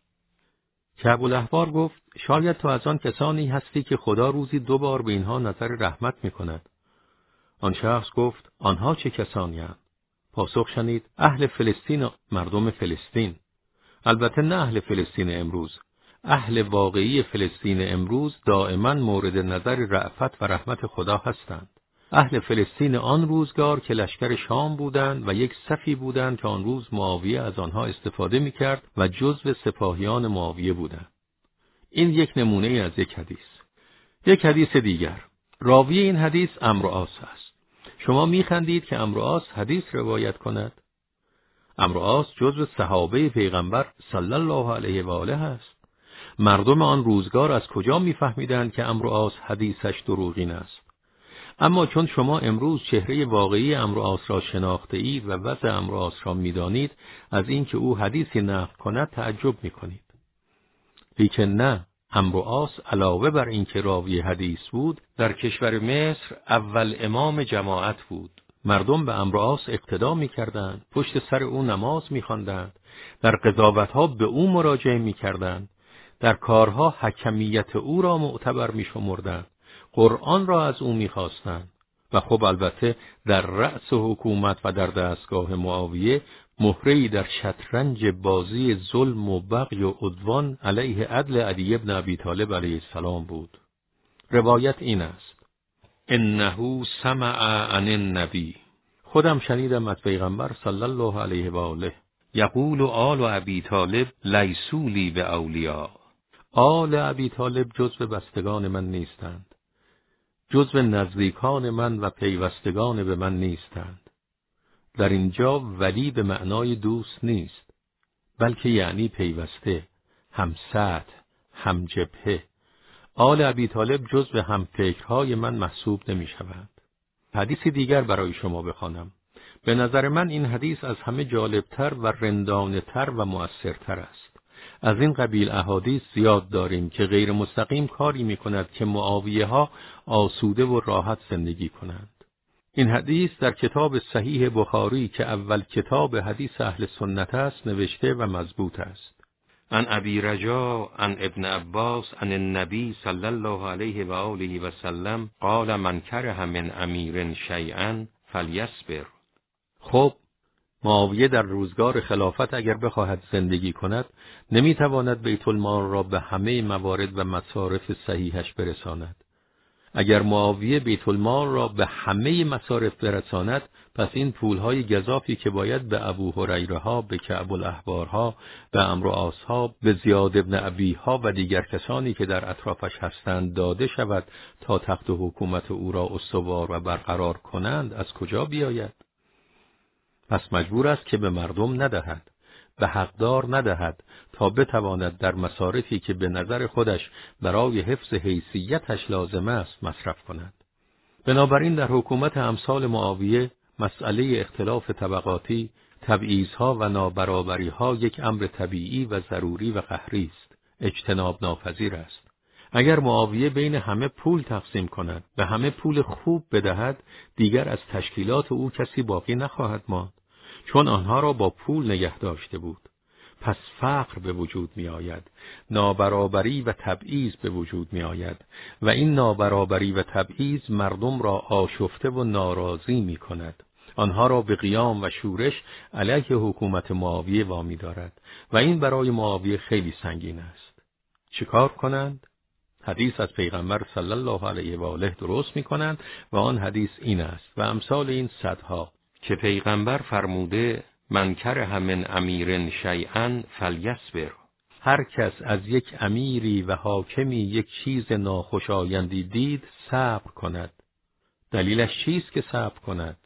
Speaker 2: کعب الاحبار گفت شاید تو از آن کسانی هستی که خدا روزی دو بار به اینها نظر رحمت می کند. آن شخص گفت آنها چه کسانی اند؟ پاسخ شنید اهل فلسطین و مردم فلسطین. البته نه اهل فلسطین امروز. اهل واقعی فلسطین امروز دائما مورد نظر رأفت و رحمت خدا هستند. اهل فلسطین آن روزگار که لشکر شام بودند و یک صفی بودند که آن روز معاویه از آنها استفاده می‌کرد و جزو سپاهیان معاویه بودند. این یک نمونه از یک حدیث. یک حدیث دیگر. راوی این حدیث عمرو عاص است. شما می‌خندید که عمرو عاص حدیث روایت کند؟ عمرو عاص جزو صحابه پیغمبر صلی الله علیه و آله است. مردم آن روزگار از کجا می‌فهمیدند که عمرو عاص حدیثش دروغین است؟ اما چون شما امروز چهره واقعی عمرو عاص را شناخته اید و وضع عمرو عاص را می‌دانید، از اینکه او حدیثی نقل کند تعجب می‌کنید. لیکن نه، عمرو عاص علاوه بر اینکه راوی حدیث بود، در کشور مصر اول امام جماعت بود. مردم به عمرو عاص اقتدا می‌کردند، پشت سر او نماز می‌خواندند، در قضاوت‌ها به او مراجعه می‌کردند، در کارها حکمیت او را معتبر می‌شمردند. قرآن را از او می‌خواستند و خب البته در رأس حکومت و در دستگاه معاویه مهره‌ای در شطرنج بازی ظلم و بغی و عدوان علیه عدل علی ابن ابی طالب علیه السلام بود. روایت این است: انه سمع عن النبی، خودم شنیدم از پیغمبر صلی الله علیه و آله، یقول آل ابی طالب لیسوا لی باولیاء، آل ابی طالب جزو بستگان من نیستند، جزو نزدیکان من و پیوستگان به من نیستند. در اینجا ولی به معنای دوست نیست، بلکه یعنی پیوسته، هم سطح، هم جبهه. آل ابی طالب جزو هم فکرهای من محسوب نمی شوند. حدیثی دیگر برای شما بخوانم. به نظر من این حدیث از همه جالبتر و رندانه‌تر و مؤثرتر است. از این قبیل احادیث زیاد داریم که غیر مستقیم کاری می کند که معاویه ها آسوده و راحت زندگی کنند. این حدیث در کتاب صحیح بخاری که اول کتاب حدیث اهل سنت است نوشته و مضبوط است. عن ابی رجاء عن ابن عباس عن النبی صلی الله علیه و آله و سلم قال من کره من امیر شیئا فلیصبر. خب معاویه در روزگار خلافت اگر بخواهد زندگی کند نمیتواند بیت المال را به همه موارد و مصارف صحیحش برساند. اگر معاویه بیت المال را به همه مصارف برساند، پس این پولهای گزافی که باید به ابو هریره ها، به کعب الاحبارها، به عمرو عاص ها، به زیاد ابن ابی ها و دیگر کسانی که در اطرافش هستند داده شود تا تخت حکومت او را استوار و برقرار کنند، از کجا بیاید؟ پس مجبور است که به مردم ندهد، به حقدار ندهد تا بتواند در مصارفی که به نظر خودش برای حفظ حیثیتش لازم است مصرف کند. بنابراین در حکومت امثال معاویه مسئله اختلاف طبقاتی، تبعیض‌ها و نابرابری‌ها یک امر طبیعی و ضروری و قهری است، اجتناب ناپذیر است. اگر معاویه بین همه پول تقسیم کند، به همه پول خوب بدهد، دیگر از تشکیلات او کسی باقی نخواهد ماند، چون آنها را با پول نگه داشته بود. پس فقر به وجود می آید، نابرابری و تبعیض به وجود می آید و این نابرابری و تبعیض مردم را آشفته و ناراضی می کند. آنها را به قیام و شورش علیه حکومت معاویه وامی دارد و این برای معاویه خیلی سنگین است. چیکار کنند؟ حدیث از پیغمبر صلی الله علیه و آله درست می کنند و آن حدیث این است و امثال این صدها که پیغمبر فرموده من کره من امیر شیئا فلیصبر. هر کس از یک امیری و حاکمی یک چیز ناخوشایندی دید صبر کند. دلیلش چیست که صبر کند؟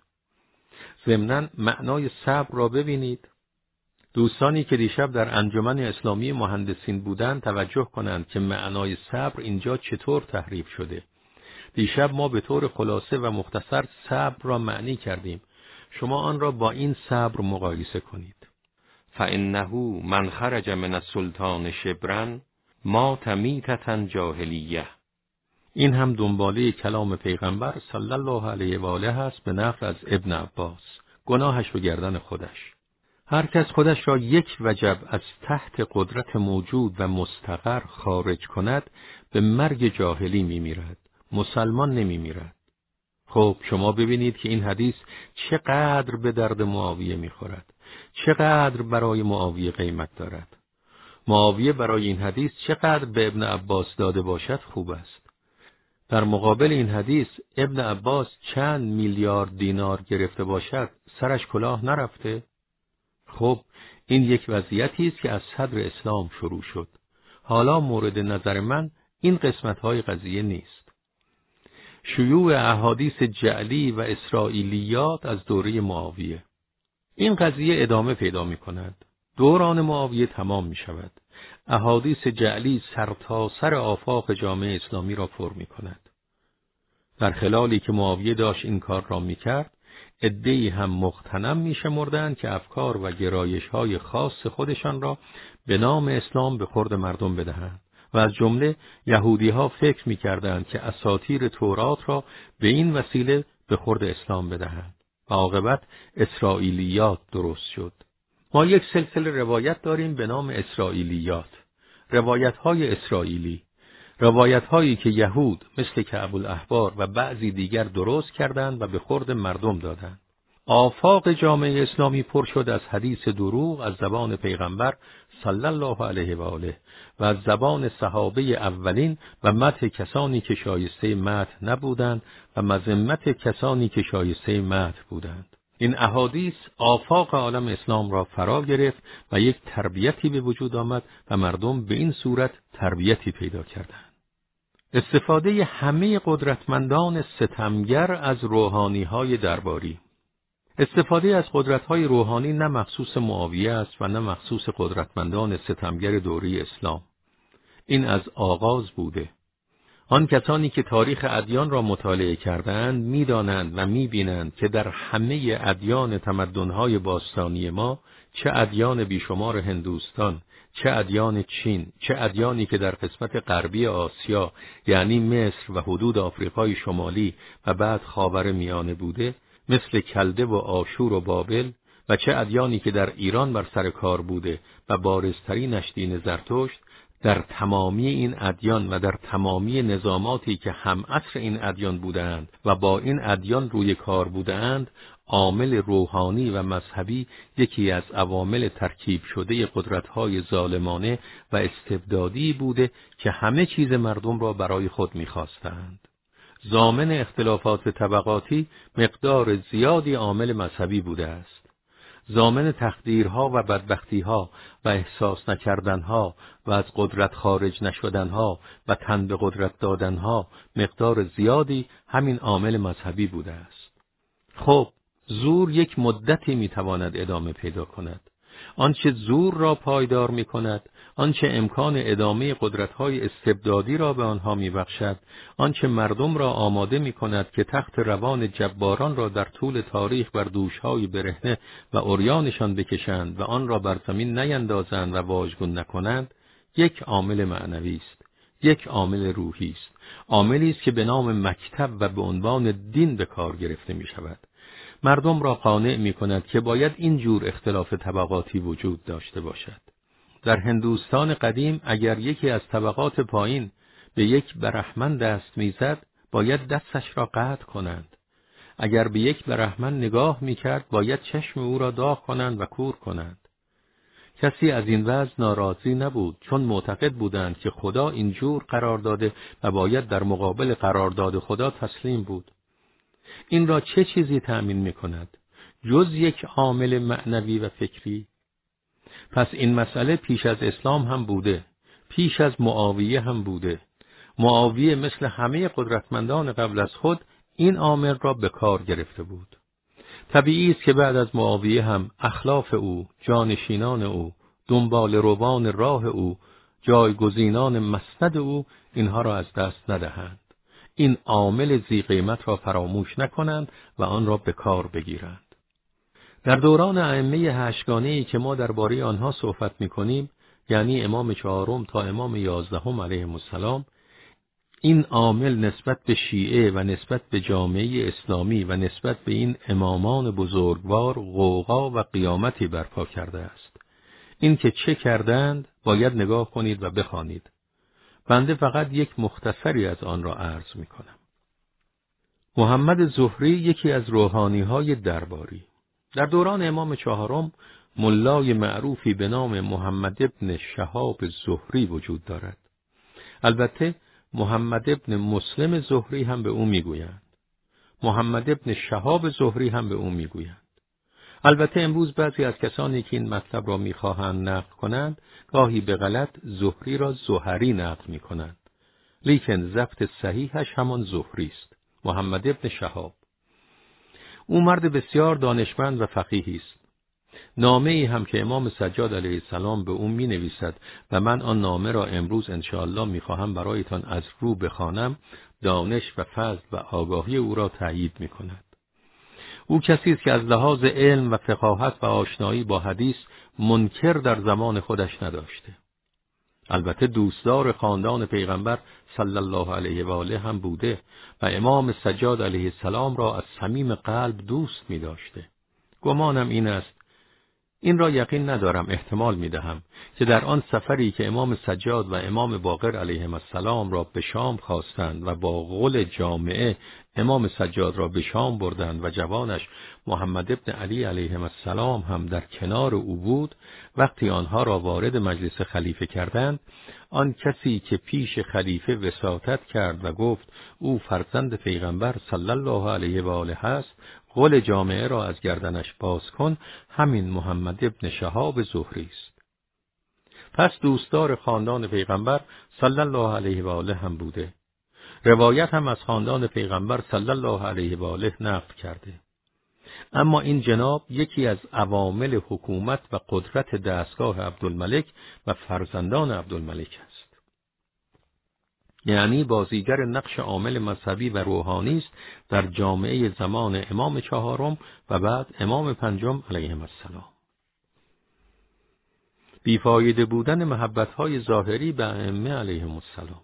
Speaker 2: ضمناً معنای صبر را ببینید. دوستانی که دیشب در انجمن اسلامی مهندسین بودند توجه کنند که معنای صبر اینجا چطور تحریف شده. دیشب ما به طور خلاصه و مختصر صبر را معنی کردیم. شما آن را با این صبر مقایسه کنید. فإنه من خرج من السلطان شبرا مات میتة جاهلیه. این هم دنباله کلام پیغمبر صلی الله علیه و آله است به نقل از ابن عباس. گناهش به گردن خودش. هر کس خودش را یک وجب از تحت قدرت موجود و مستقر خارج کند به مرگ جاهلی میمیرد. مسلمان نمیمیرد. خب شما ببینید که این حدیث چقدر به درد معاویه میخورد. چقدر برای معاویه قیمت دارد. معاویه برای این حدیث چقدر به ابن عباس داده باشد خوب است. در مقابل این حدیث ابن عباس چند میلیارد دینار گرفته باشد سرش کلاه نرفته؟ خب این یک وضعیتی است که از صدر اسلام شروع شد. حالا مورد نظر من این قسمت‌های قضیه نیست. شیوع احادیث جعلی و اسرائیلیات از دوره معاویه. این قضیه ادامه پیدا می کند. دوران معاویه تمام می شود. احادیث جعلی سرتاسر آفاق جامعه اسلامی را پر می کند. در خلالی که معاویه داشت این کار را می کرد، عده‌ای هم مغتنم می شمردند که افکار و گرایش‌های خاص خودشان را به نام اسلام به خورد مردم بدهند. و از جمله یهودی‌ها فکر می‌کردند که اساطیر تورات را به این وسیله به خورد اسلام بدهند و عاقبت اسرائیلیات درست شد. ما یک سلسله روایت داریم به نام اسرائیلیات، روایت‌های اسرائیلی. روایت هایی که یهود مثل کعب الاحبار و بعضی دیگر درست کردند و به خورد مردم دادند. آفاق جامعه اسلامی پر شد از حدیث دروغ از زبان پیغمبر صلی الله علیه و آله و از زبان صحابه اولین و مدح کسانی که شایسته مدح نبودند و مذمت کسانی که شایسته مدح بودند. این احادیث آفاق عالم اسلام را فرا گرفت و یک تربیتی به وجود آمد و مردم به این صورت تربیتی پیدا کردند. استفاده همه قدرتمندان ستمگر از روحانی‌های درباری. استفاده از قدرت‌های روحانی نه مخصوص معاویه است و نه مخصوص قدرتمندان ستمگر دوری اسلام. این از آغاز بوده. آن کسانی که تاریخ ادیان را مطالعه کردند می‌دانند و می‌بینند که در همه ادیان تمدن‌های باستانی ما، چه ادیان بیشمار هندوستان، چه ادیان چین، چه ادیانی که در قسمت غربی آسیا یعنی مصر و حدود آفریقای شمالی و بعد خاورمیانه بوده، مثل کلده و آشور و بابل، و چه ادیانی که در ایران بر سر کار بوده و بارزترینش دین زرتشت، در تمامی این ادیان و در تمامی نظاماتی که هم عصر این ادیان بودند و با این ادیان روی کار بودند، عامل روحانی و مذهبی یکی از عوامل ترکیب شده قدرت‌های ظالمانه و استبدادی بوده که همه چیز مردم را برای خود می‌خواستند. ضامن اختلافات طبقاتی مقدار زیادی عامل مذهبی بوده است. ضامن تقدیرها و بدبختیها و احساس نکردنها و از قدرت خارج نشدنها و تن به قدرت دادنها مقدار زیادی همین عامل مذهبی بوده است. خب، زور یک مدتی میتواند ادامه پیدا کند. آنچه زور را پایدار می کند، آنچه امکان ادامه قدرت‌های استبدادی را به آنها می‌بخشد، آنچه مردم را آماده می کند که تخت روان جباران را در طول تاریخ بر دوش‌های برهنه و عریانشان بکشند و آن را بر زمین نیندازند و واژگون نکنند، یک عامل معنوی است، یک عامل روحی است، عاملی است که به نام مکتب و به عنوان دین به کار گرفته می شود. مردم را قانع می کند که باید این جور اختلاف طبقاتی وجود داشته باشد. در هندوستان قدیم اگر یکی از طبقات پایین به یک برهمن دست میزد، باید دستش را قطع کنند. اگر به یک برهمن نگاه میکرد، باید چشم او را داغ کنند و کور کنند. کسی از این وضع ناراضی نبود، چون معتقد بودند که خدا اینجور قرار داده و باید در مقابل قرارداد خدا تسلیم بود. این را چه چیزی تأمین میکند جز یک عامل معنوی و فکری؟ پس این مسئله پیش از اسلام هم بوده، پیش از معاویه هم بوده. معاویه مثل همه قدرتمندان قبل از خود این عامل را به کار گرفته بود. طبیعی است که بعد از معاویه هم اخلاف او، جانشینان او، دنبال روان راه او، جایگزینان مسند او اینها را از دست ندهند. این عامل ذی قیمت را فراموش نکنند و آن را به کار بگیرند. در دوران ائمه هشتگانه‌ای که ما درباره آنها صحبت می‌کنیم، یعنی امام چهارم تا امام یازدهم علیهم السلام، این عامل نسبت به شیعه و نسبت به جامعه اسلامی و نسبت به این امامان بزرگوار غوغا و قیامتی برپا کرده است. این که چه کردند باید نگاه کنید و بخوانید. بنده فقط یک مختصری از آن را عرض می‌کنم. محمد زهری یکی از روحانی‌های درباری. در دوران امام چهارم ملای معروفی به نام محمد ابن شهاب زهری وجود دارد. البته محمد ابن مسلم زهری هم به او میگویند. محمد ابن شهاب زهری هم به او میگویند. البته امروز بعضی از کسانی که این مطلب را میخواهند نقل کنند، گاهی به غلط زهری را زهری نقل میکنند. لیکن ضبط صحیحش همان زهری است، محمد ابن شهاب. او مرد بسیار دانشمند و فقیهی است. نامه‌ای هم که امام سجاد علیه السلام به او می نویسد و من آن نامه را امروز انشاءالله می خواهم برایتان از رو بخوانم، دانش و فضل و آگاهی او را تأیید می کند. او کسی است که از لحاظ علم و فقاهت و آشنایی با حدیث منکر در زمان خودش نداشته. البته دوستدار خاندان پیغمبر صلی الله علیه و آله هم بوده و امام سجاد علیه السلام را از صمیم قلب دوست می داشته. گمانم این است این را یقین ندارم، احتمال می دهم که در آن سفری که امام سجاد و امام باقر علیهم السلام را به شام خواستند و با غل جامعه امام سجاد را به شام بردند و جوانش محمد ابن علی علیهم السلام هم در کنار او بود، وقتی آنها را وارد مجلس خلیفه کردند، آن کسی که پیش خلیفه وساطت کرد و گفت او فرزند پیغمبر صلی الله علیه و آله است، غل جامعه را از گردنش باز کن، همین محمد ابن شهاب زهری است. پس دوستدار خاندان پیغمبر صلی الله علیه و آله هم بوده. روایت هم از خاندان پیغمبر صلی الله علیه و آله نقل کرده. اما این جناب یکی از عوامل حکومت و قدرت دستگاه عبدالملک و فرزندان عبدالملک است. یعنی بازیگر نقش عامل مذهبی و روحانی است در جامعه زمان امام چهارم و بعد امام پنجم علیهم السلام. بیفایده بودن محبت‌های ظاهری به ائمه علیهم السلام.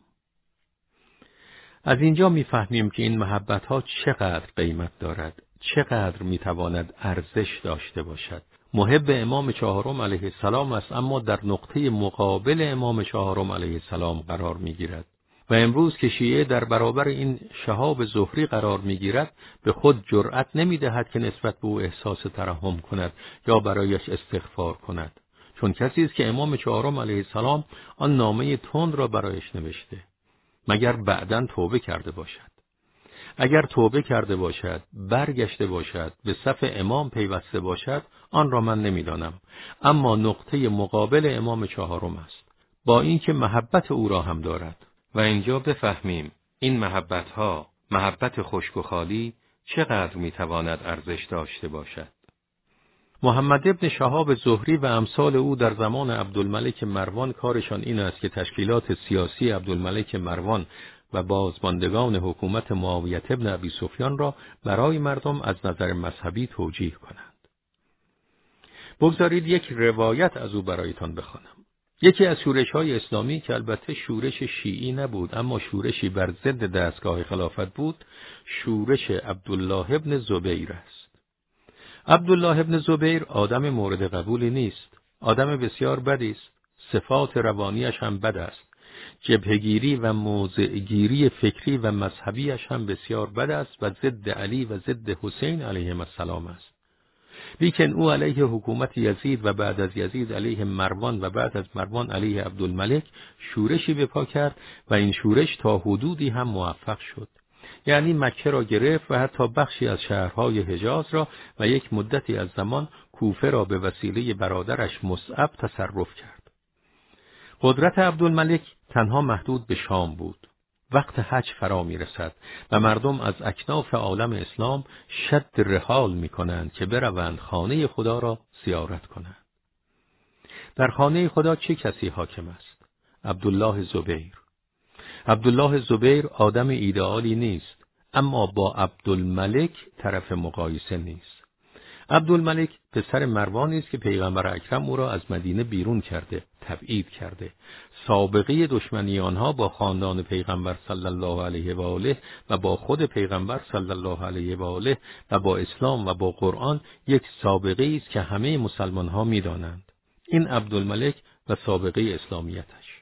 Speaker 2: از اینجا می‌فهمیم که این محبت‌ها چقدر قیمت دارد، چقدر می‌تواند ارزش داشته باشد. محب امام چهارم علیه السلام است، اما در نقطه مقابل امام چهارم علیه السلام قرار می‌گیرد. و امروز که شیعه در برابر این شهاب زهری قرار می‌گیرد، به خود جرأت نمی‌دهد که نسبت به او احساس ترحم کند یا برایش استغفار کند، چون کسی است که امام چهارم علیه السلام آن نامه تند را برایش نوشته، مگر بعداً توبه کرده باشد. اگر توبه کرده باشد، برگشته باشد، به صف امام پیوسته باشد، آن را من نمی‌دانم، اما نقطه مقابل امام چهارم است، با اینکه محبت او را هم دارد. و اینجا بفهمیم این محبت‌ها، محبت خشک و خالی، چقدر می‌تواند ارزش داشته باشد. محمد ابن شهاب زهری و امثال او در زمان عبدالملک مروان کارشان این است که تشکیلات سیاسی عبدالملک مروان و بازماندگان حکومت معاویه ابن ابی سفیان را برای مردم از نظر مذهبی توجیه کنند. بگذارید یک روایت از او برایتان بخوانم. یکی از شورش‌های اسلامی که البته شورش شیعی نبود، اما شورشی بر ضد دستگاه خلافت بود، شورش عبدالله ابن زبیر است. عبدالله ابن زبیر آدم مورد قبولی نیست، آدم بسیار بدی است، صفات روانیش هم بد است، جبهگیری و موضعگیری فکری و مذهبیش هم بسیار بد است و ضد علی و ضد حسین علیهم السلام است. لیکن او علیه حکومت یزید و بعد از یزید علیه مروان و بعد از مروان علیه عبدالملک شورشی به پا کرد و این شورش تا حدودی هم موفق شد. یعنی مکه را گرفت و حتی بخشی از شهرهای حجاز را و یک مدتی از زمان کوفه را به وسیله برادرش مصعب تصرف کرد. قدرت عبدالملک تنها محدود به شام بود. وقت حج فرا می رسد و مردم از اکناف عالم اسلام شد رحال می کنند که بروند خانه خدا را زیارت کنند. در خانه خدا چه کسی حاکم است؟ عبدالله زبیر. عبدالله زبیر آدم ایدئالی نیست، اما با عبدالملک طرف مقایسه نیست. عبدالملک پسر مروانی است که پیغمبر اکرم او را از مدینه بیرون کرده، تبعید کرده. سابقه دشمنی آنها با خاندان پیغمبر صلی الله علیه و آله و با خود پیغمبر صلی الله علیه و آله و با اسلام و با قرآن یک سابقه است که همه مسلمان ها می دانند. این عبدالملک و سابقه اسلامیتش.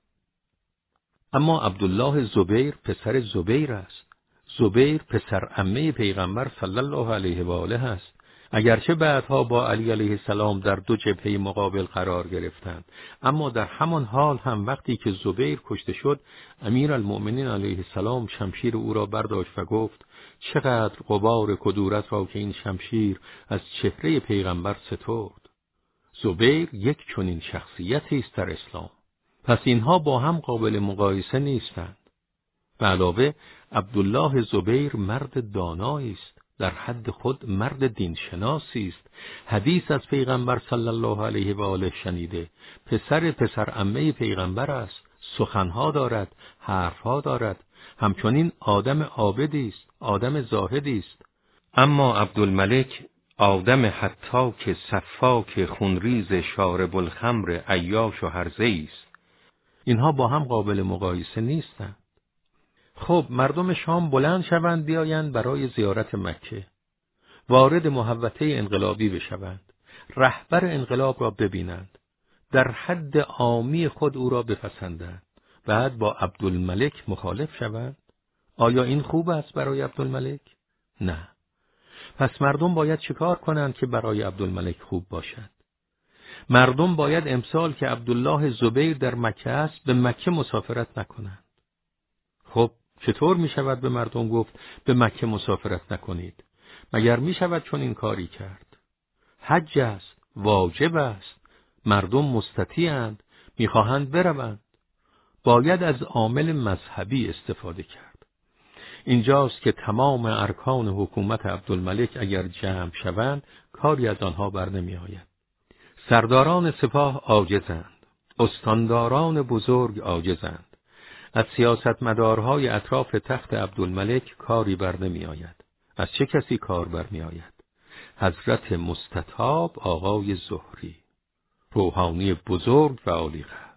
Speaker 2: اما عبدالله زبیر پسر زبیر است. زبیر پسر عمه پیغمبر صلی الله علیه و آله است. اگرچه بعدها با علی علیه السلام در دو جبهه مقابل قرار گرفتند، اما در همان حال هم وقتی که زبیر کشته شد، امیرالمؤمنین علیه السلام شمشیر او را برداشت و گفت چقدر غبار کدورت را که این شمشیر از چهره پیغمبر سترد. زبیر یک چنین شخصیتی است در اسلام. پس اینها با هم قابل مقایسه نیستند. به علاوه عبدالله زبیر مرد دانایی است، در حد خود مرد دینشناسی است. حدیث از پیغمبر صلی الله علیه و آله شنیده، پسر پسر عمه پیغمبر است، سخنها دارد، حرفها دارد، همچنین آدم عابدی است، آدم زاهدی است. اما عبدالملک آدم حتاک سفاک خونریز شارب الخمر عیاش و هرزه است. اینها با هم قابل مقایسه نیستند. خب مردم شام بلند شوند بیایند برای زیارت مکه، وارد محوطه انقلابی بشوند، رهبر انقلاب را ببینند، در حد عامی خود او را بپسندند، بعد با عبدالملک مخالف شوند؟ آیا این خوب است برای عبدالملک؟ نه. پس مردم باید چیکار کنند که برای عبدالملک خوب باشد؟ مردم باید امسال که عبدالله زبیر در مکه است به مکه مسافرت نکنند. خب چطور می شود به مردم گفت به مکه مسافرت نکنید؟ مگر می شود چون این کاری کرد؟ حج است، واجب است، مردم مستطیعند، می خواهند بروند. باید از عامل مذهبی استفاده کرد. اینجاست که تمام ارکان حکومت عبدالملک اگر جمع شوند کاری از آنها بر نمی آید. سرداران سپاه عاجزند، استانداران بزرگ عاجزند. از سیاستمدارهای اطراف تخت عبدالملک کاری بر نمی آید. از چه کسی کار بر می آید؟ حضرت مستطاب آقای زهری، روحانی بزرگ و عالی قدر.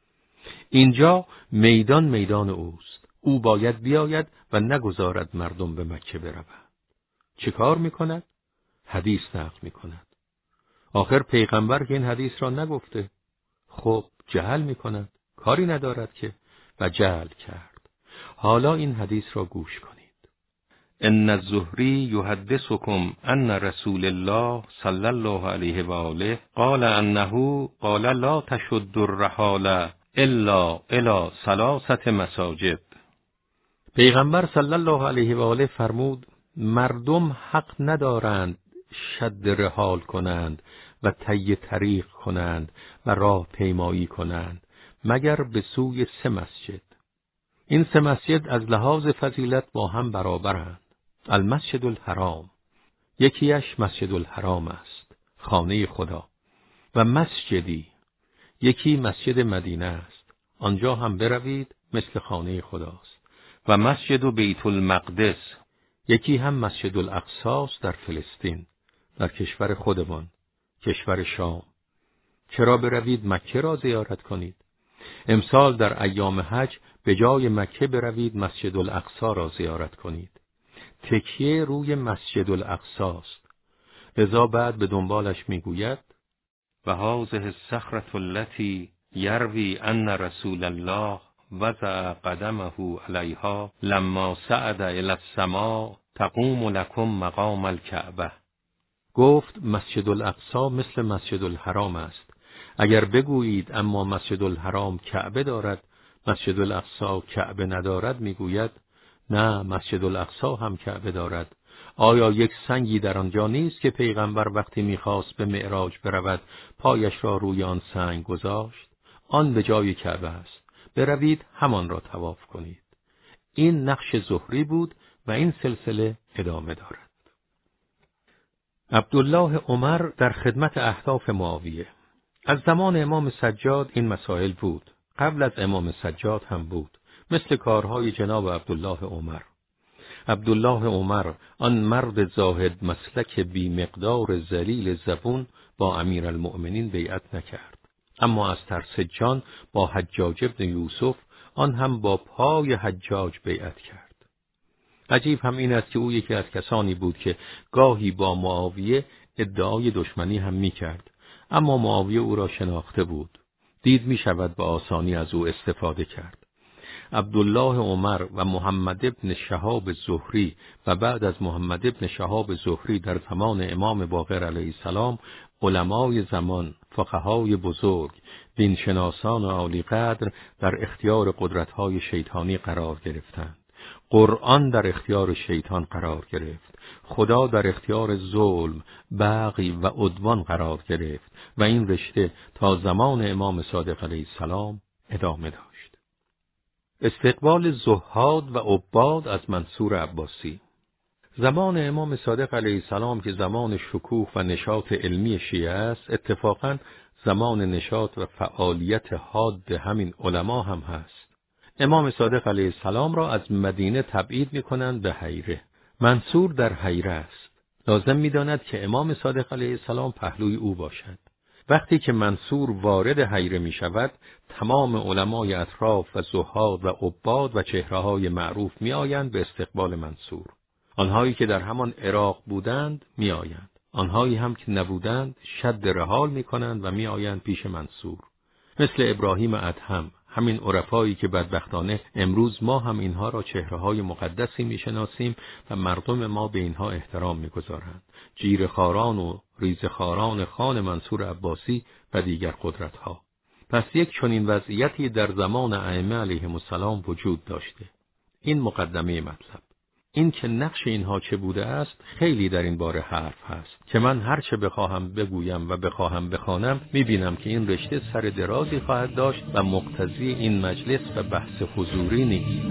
Speaker 2: اینجا میدان میدان اوست. او باید بیاید و نگذارد مردم به مکه بروند. چه کار می کند؟ حدیث نقل می کند. آخر پیغمبر که این حدیث را نگفته؟ خب جهل می کند، کاری ندارد که، و جهل کرد. حالا این حدیث را گوش کنید. ان الزهری یحدثکم ان رسول الله صلی الله علیه و آله قال انه قال لا تشد الرحال الا الى ثلاثه مساجد. پیغمبر صلی الله علیه و آله فرمود مردم حق ندارند شد رحال کنند و طی طریق کنند و راه پیمایی کنند مگر به سوی سه مسجد. این سه مسجد از لحاظ فضیلت با هم برابرند. المسجد الحرام، یکیش مسجد الحرام است، خانه خدا، و مسجدی، یکی مسجد مدینه است، آنجا هم بروید مثل خانه خداست، و مسجد بیت المقدس، یکی هم مسجد الاقصی در فلسطین، در کشور خودمان، کشور شام. چرا بروید مکه را زیارت کنید؟ امسال در ایام حج به جای مکه بروید مسجد الاقصی را زیارت کنید. تکیه روی مسجد الاقصی است. لذا بعد به دنبالش میگوید و هذه الصخرة التي يروي ان رسول الله وضع قدمه علیها لما صعد الى السماء تقوم لكم مقام الكعبه. گفت مسجد الاقصی مثل مسجد الحرام است. اگر بگویید اما مسجد الحرام کعبه دارد، مسجد الاقصی کعبه ندارد، میگوید نه، مسجد الاقصی هم کعبه دارد. آیا یک سنگی در آنجا نیست که پیغمبر وقتی میخواست به معراج برود پایش را روی آن سنگ گذاشت؟ آن به جای کعبه است. بروید همان را طواف کنید. این نقش زهری بود و این سلسله ادامه دارد. عبدالله عمر در خدمت اهداف معاویه. از زمان امام سجاد این مسائل بود، قبل از امام سجاد هم بود، مثل کارهای جناب عبدالله عمر. عبدالله عمر آن مرد زاهد مسلک بی مقدار ذلیل زبون با امیرالمؤمنین بیعت نکرد، اما از ترس جان با حجاج ابن یوسف، آن هم با پای حجاج بیعت کرد. عجیب هم این است که او یکی از کسانی بود که گاهی با معاویه ادعای دشمنی هم می کرد، اما معاویه او را شناخته بود، دید می شود با آسانی از او استفاده کرد. عبدالله عمر و محمد ابن شهاب زهری و بعد از محمد ابن شهاب زهری در زمان امام باقر علیه السلام علمای زمان، فقهای بزرگ، دینشناسان عالی قدر در اختیار قدرت‌های شیطانی قرار گرفتند. قرآن در اختیار شیطان قرار گرفت. خدا در اختیار ظلم، بغی و عدوان قرار گرفت و این رشته تا زمان امام صادق علیه السلام ادامه داشت. استقبال زهاد و عباد از منصور عباسی. زمان امام صادق علیه السلام که زمان شکوه و نشاط علمی شیعه است، اتفاقاً زمان نشاط و فعالیت حاد همین علما هم هست. امام صادق علیه السلام را از مدینه تبعید می‌کنند به حیره. منصور در حیره است. لازم می‌داند که امام صادق علیه السلام پهلوی او باشد. وقتی که منصور وارد حیره می‌شود، تمام علمای اطراف و زهاد و عباد و چهره‌های معروف می‌آیند به استقبال منصور. آنهایی که در همان عراق بودند می‌آیند. آنهایی هم که نبودند شد رحال می‌کنند و می‌آیند پیش منصور. مثل ابراهیم ادهم، همین عرفایی که بدبختانه امروز ما هم اینها را چهره‌های مقدسی می‌شناسیم و مردم ما به اینها احترام می‌گذارند. جیرخواران و ریزخواران خان منصور عباسی و دیگر قدرت‌ها. پس یک چنین وضعیتی در زمان ائمه علیهم السلام وجود داشته. این مقدمه مطلب. این که نقش اینها چه بوده است خیلی در این باره حرف هست که من هر چه بخواهم بگویم و بخواهم بخوانم میبینم که این رشته سر درازی خواهد داشت و مقتضی این مجلس و بحث حضوری نیست.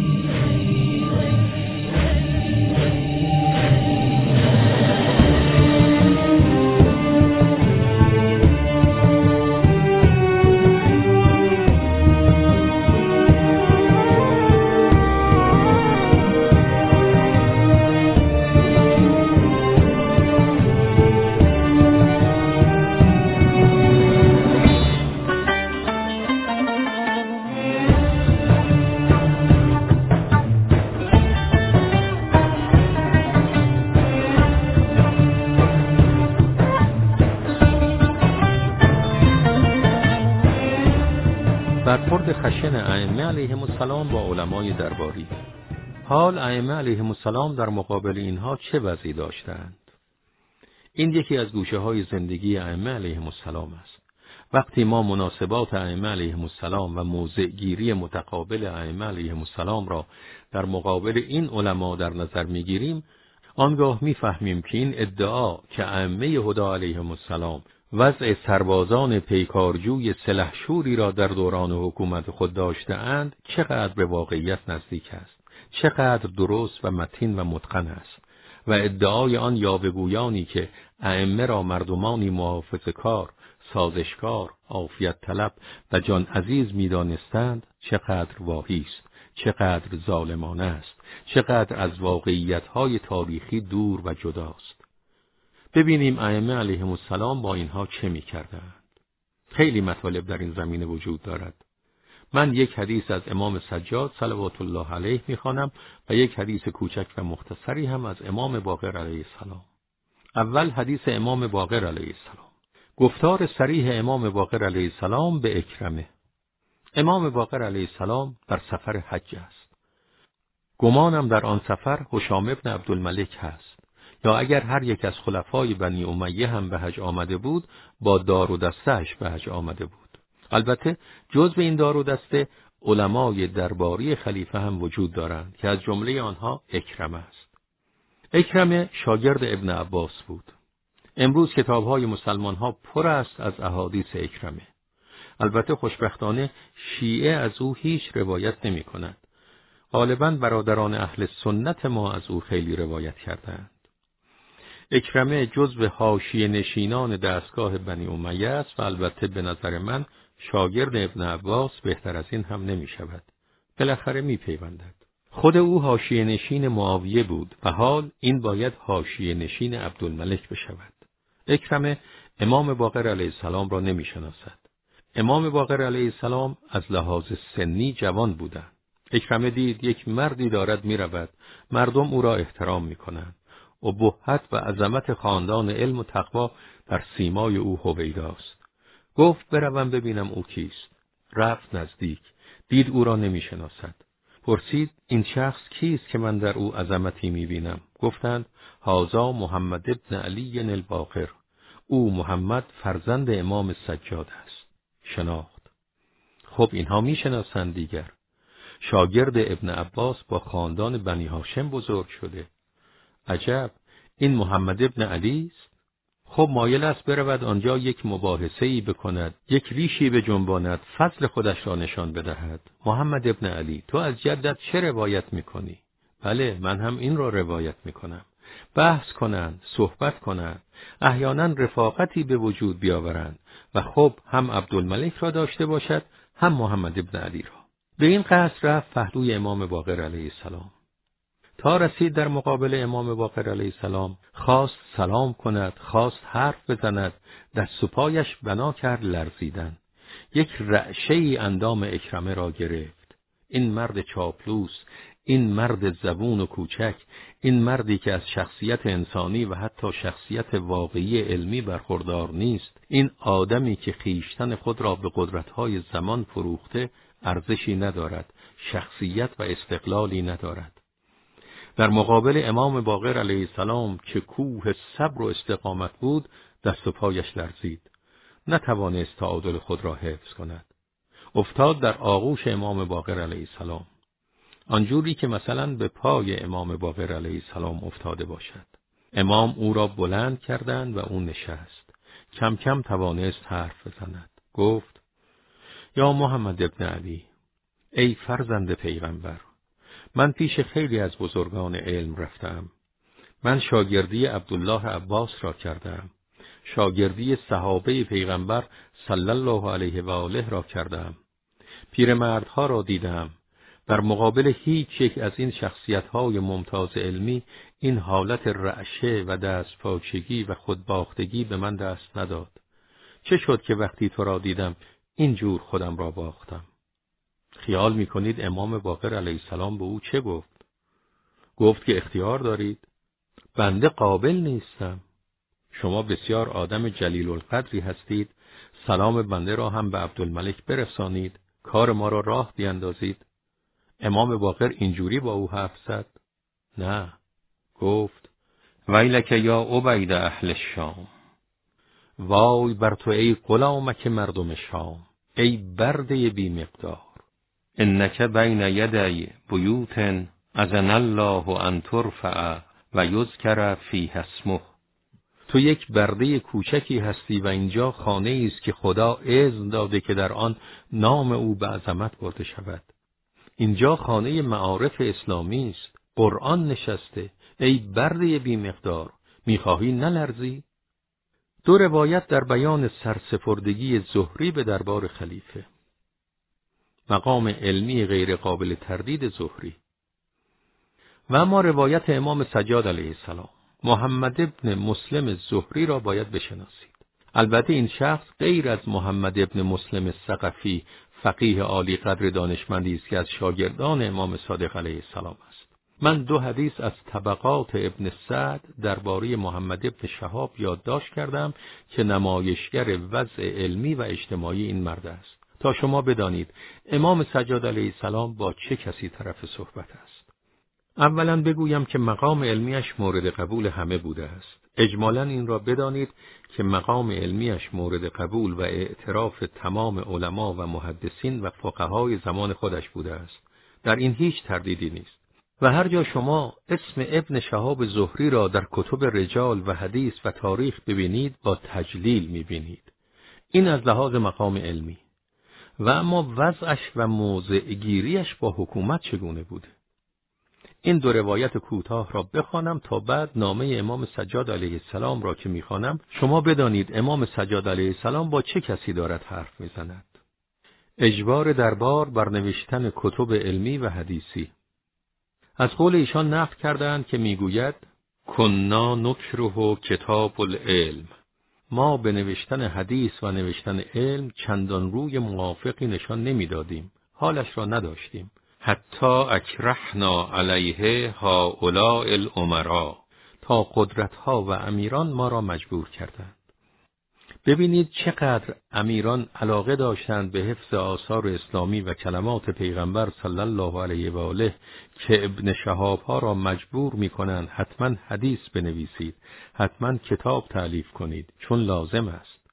Speaker 2: برخورد خشن ائمه علیهم السلام با علمای درباری. حال ائمه علیهم السلام در مقابل اینها چه وضعی داشتند؟ این یکی از گوشه‌های زندگی ائمه علیهم السلام است. وقتی ما مناسبات ائمه علیهم السلام و موضع‌گیری متقابل ائمه علیهم السلام را در مقابل این علما در نظر می‌گیریم، آنگاه می‌فهمیم که این ادعا که ائمه هدی علیهم السلام وضع سربازان پیکارجوی سلحشوری را در دوران حکومت خود داشته‌اند چقدر به واقعیت نزدیک است، چقدر درست و متین و متقن است و ادعای آن یاوه‌گویانی که ائمه را مردمانی محافظه‌کار، سازشکار، عافیت طلب و جان عزیز می‌دانستند چقدر واهی است، چقدر ظالمانه است، چقدر از واقعیت‌های تاریخی دور و جداست. ببینیم ائمه علیهم السلام با اینها چه می‌کردند. خیلی مطالب در این زمینه وجود دارد. من یک حدیث از امام سجاد صلوات الله علیه می‌خوانم و یک حدیث کوچک و مختصری هم از امام باقر علیه السلام. اول حدیث امام باقر علیه السلام. گفتار صریح امام باقر علیه السلام به اکرمه. امام باقر علیه السلام در سفر حج است. گمانم در آن سفر هشام ابن عبدالملک هست. یا اگر هر یک از خلفای بنی امیه هم به حج آمده بود، با دار و دسته‌اش به حج آمده بود. البته جزو این دار و دسته علمای درباری خلیفه هم وجود دارند که از جمله آنها اکرمه است. اکرمه شاگرد ابن عباس بود. امروز کتاب‌های مسلمان‌ها پر است از احادیث اکرمه. البته خوشبختانه شیعه از او هیچ روایت نمی‌کند. غالباً برادران اهل سنت ما از او خیلی روایت کردند. اکرمه جزو حاشیه نشینان دستگاه بنی امیه است و البته به نظر من شاگرد ابن عباس بهتر از این هم نمی شود. بالاخره می پیوندد. خود او حاشیه نشین معاویه بود و حال این باید حاشیه نشین عبدالملک بشود. اکرمه امام باقر علیه السلام را نمی شناسد. امام باقر علیه السلام از لحاظ سنی جوان بودند. اکرمه دید یک مردی دارد می رود. مردم او را احترام می کنند. ابهت و عظمت خاندان علم و تقوا در سیمای او هویداست. گفت بروم ببینم او کیست. رفت نزدیک. دید او را نمی شناسد. پرسید این شخص کیست که من در او عظمتی می بینم؟ گفتند هذا محمد ابن علی الباقر. او محمد فرزند امام سجاد است. شناخت. خب اینها می شناسند دیگر. شاگرد ابن عباس با خاندان بنی هاشم بزرگ شده. عجب، این محمد ابن علی است؟ خب مایل است برود آنجا یک مباحثه‌ای بکند، یک ریشی بجنباند، فضل خودش را نشان بدهد. محمد ابن علی، تو از جدت چه روایت میکنی؟ بله، من هم این را روایت میکنم. بحث کنند، صحبت کنند، احیانا رفاقتی به وجود بیاورند و خب هم عبدالملک را داشته باشد، هم محمد ابن علی را. به این قصد رفت پهلوی امام باقر علیه السلام. تا رسید در مقابل امام باقر علیه السلام، خواست سلام کند، خواست حرف بزند، دست و پایش بنا کرد لرزیدن. یک رعشه‌ای اندام اکرمه را گرفت. این مرد چاپلوس، این مرد زبون و کوچک، این مردی که از شخصیت انسانی و حتی شخصیت واقعی علمی برخوردار نیست، این آدمی که خویشتن خود را به قدرت‌های زمان فروخته، ارزشی ندارد، شخصیت و استقلالی ندارد. در مقابل امام باقر علیه السلام که کوه صبر و استقامت بود، دست و پایش لرزید، نتوانست تعادل خود را حفظ کند. افتاد در آغوش امام باقر علیه السلام، آنجوری که مثلا به پای امام باقر علیه السلام افتاده باشد. امام او را بلند کردند و او نشست. کم کم توانست حرف بزند. گفت: یا محمد ابن علی، ای فرزند پیغمبر، من پیش خیلی از بزرگان علم رفتم. من شاگردی عبدالله عباس را کردم، شاگردی صحابه پیغمبر صلی الله علیه و آله را کردم، پیرمردها را دیدم. در مقابل هیچ یک از این شخصیت‌های ممتاز علمی این حالت رعشه و دستپاچگی و خودباختگی به من دست نداد. چه شد که وقتی تو را دیدم اینجور خودم را باختم؟ خیال می‌کنید امام باقر علیه السلام به او چه گفت؟ گفت که اختیار دارید، بنده قابل نیستم. شما بسیار آدم جلیل القدری هستید، سلام بنده را هم به عبدالملک برسانید، کار ما را راه بیندازید. امام باقر اینجوری با او حرف زد؟ نه، گفت: ویلک یا عبید اهل الشام، وای بر تو ای غلامک مردم شام، ای برده بی مقدار، انک بین یدی بیوت اذن الله ان ترفع و یذکر فیها اسمه. تو یک برده کوچکی هستی و اینجا خانه است که خدا اذن داده که در آن نام او به عظمت برده شود. اینجا خانه معارف اسلامی است، قرآن نشسته. ای برده بی مقدار، میخواهی نلرزی؟ دو روایت در بیان سرسپردگی زهری به دربار خلیفه. مقام علمی غیر قابل تردید زهری. و اما روایت امام سجاد علیه السلام. محمد ابن مسلم زهری را باید بشناسید. البته این شخص غیر از محمد ابن مسلم ثقفی، فقیه عالی قدر دانشمندی است که از شاگردان امام صادق علیه السلام است. من دو حدیث از طبقات ابن سعد درباره محمد ابن شهاب یادداشت کردم که نمایشگر وضع علمی و اجتماعی این مرد است، تا شما بدانید امام سجاد علیه السلام با چه کسی طرف صحبت است. اولا بگویم که مقام علمیش مورد قبول همه بوده است. اجمالاً این را بدانید که مقام علمیش مورد قبول و اعتراف تمام علما و محدثین و فقهای زمان خودش بوده است. در این هیچ تردیدی نیست. و هر جا شما اسم ابن شهاب زهری را در کتب رجال و حدیث و تاریخ ببینید، با تجلیل می‌بینید. این از لحاظ مقام علمی. و اما وضعش و موضع گیریش با حکومت چگونه بوده؟ این دو روایت کوتاه را بخوانم تا بعد نامه امام سجاد علیه السلام را که میخوانم شما بدانید امام سجاد علیه السلام با چه کسی دارد حرف میزند. اجبار دربار بر نوشتن کتب علمی و حدیثی. از قول ایشان نقل کردند که میگوید: کنا نکره کتاب العلم، ما به نوشتن حدیث و نوشتن علم چندان روی موافقی نشان نمیدادیم، حالش را نداشتیم. حتی اکرهنا علیه هؤلاء الامراء، تا قدرتها و امیران ما را مجبور کردند. ببینید چقدر امیران علاقه داشتند به حفظ آثار اسلامی و کلمات پیغمبر صلی الله علیه و آله که ابن شهاب ها را مجبور می کنند حتما حدیث بنویسید، حتما کتاب تألیف کنید، چون لازم است.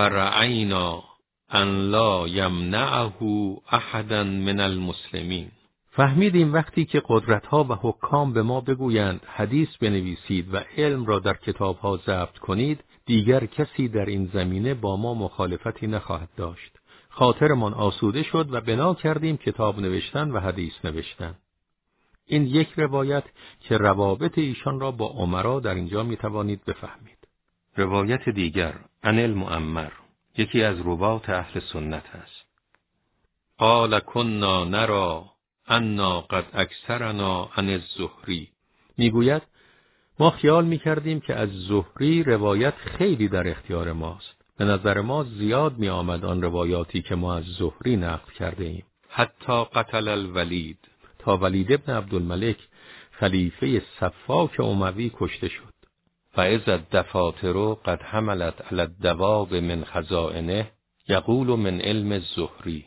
Speaker 2: فرعینا ان لا یمنعه احدا من المسلمین. فهمیدیم وقتی که قدرت‌ها و حکام به ما بگویند حدیث بنویسید و علم را در کتاب‌ها ضبط کنید، دیگر کسی در این زمینه با ما مخالفتی نخواهد داشت. خاطرمان آسوده شد و بنا کردیم کتاب نوشتن و حدیث نوشتن. این یک روایت که روابط ایشان را با امرا در اینجا میتوانید بفهمید. روایت دیگر عن المعمر، یکی از روات اهل سنت است. قال كنا نرى انا قد اکثرنا عن الزهری. میگوید ما خیال میکردیم که از زهری روایت خیلی در اختیار ماست. به نظر ما زیاد می آمد آن روایاتی که ما از زهری نقل کرده ایم. حتی قتل الولید، تا ولید ابن عبدالملک خلیفه سفاک اموی کشته شد. فاذا الدفاتر قد حملت علی الدواب من خزائنه یقول من علم الزهری.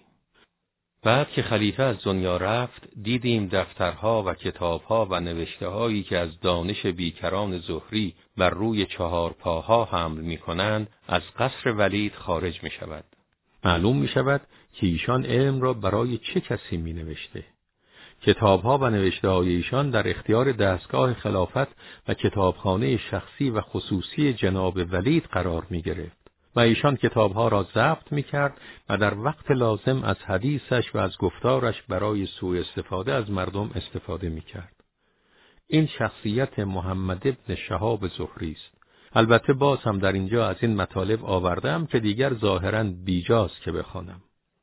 Speaker 2: بعد که خلیفه از دنیا رفت دیدیم دفترها و کتابها و نوشته‌هایی که از دانش بیکران زهری بر روی چهار پاها حمل می‌کنند از قصر ولید خارج می‌شود. معلوم می‌شود که ایشان علم را برای چه کسی می‌نوشته. کتابها و نوشته‌های ایشان در اختیار دستگاه خلافت و کتابخانه شخصی و خصوصی جناب ولید قرار می‌گرفت و ایشان کتابها را ضبط می‌کرد و در وقت لازم از حدیثش و از گفتارش برای سوء استفاده از مردم استفاده می‌کرد. این شخصیت محمد ابن شهاب زهری است. البته باز هم در اینجا از این مطالب آوردم که دیگر ظاهراً بیجاست که بخوانم.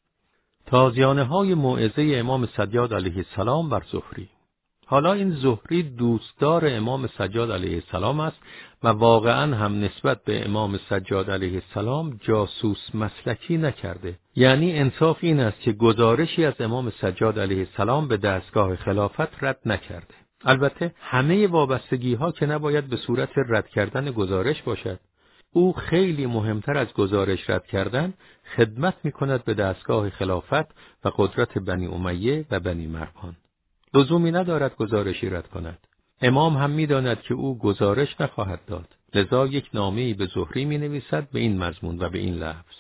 Speaker 2: تازیانه‌های موعظه امام سجاد علیه السلام بر زهری. حالا این زهری دوستدار امام سجاد علیه السلام است و واقعاً هم نسبت به امام سجاد علیه السلام جاسوس مسلکی نکرده. یعنی انصاف این است که گزارشی از امام سجاد علیه السلام به دستگاه خلافت رد نکرده. البته همه وابستگی ها که نباید به صورت رد کردن گزارش باشد. او خیلی مهمتر از گزارش رد کردن خدمت می کند به دستگاه خلافت و قدرت بنی امیه و بنی مروان. لزومی ندارد گزارشی رد کند. امام هم می داند که او گزارش نخواهد داد. لذا یک نامه‌ای به زهری می نویسد به این مضمون و به این لفظ: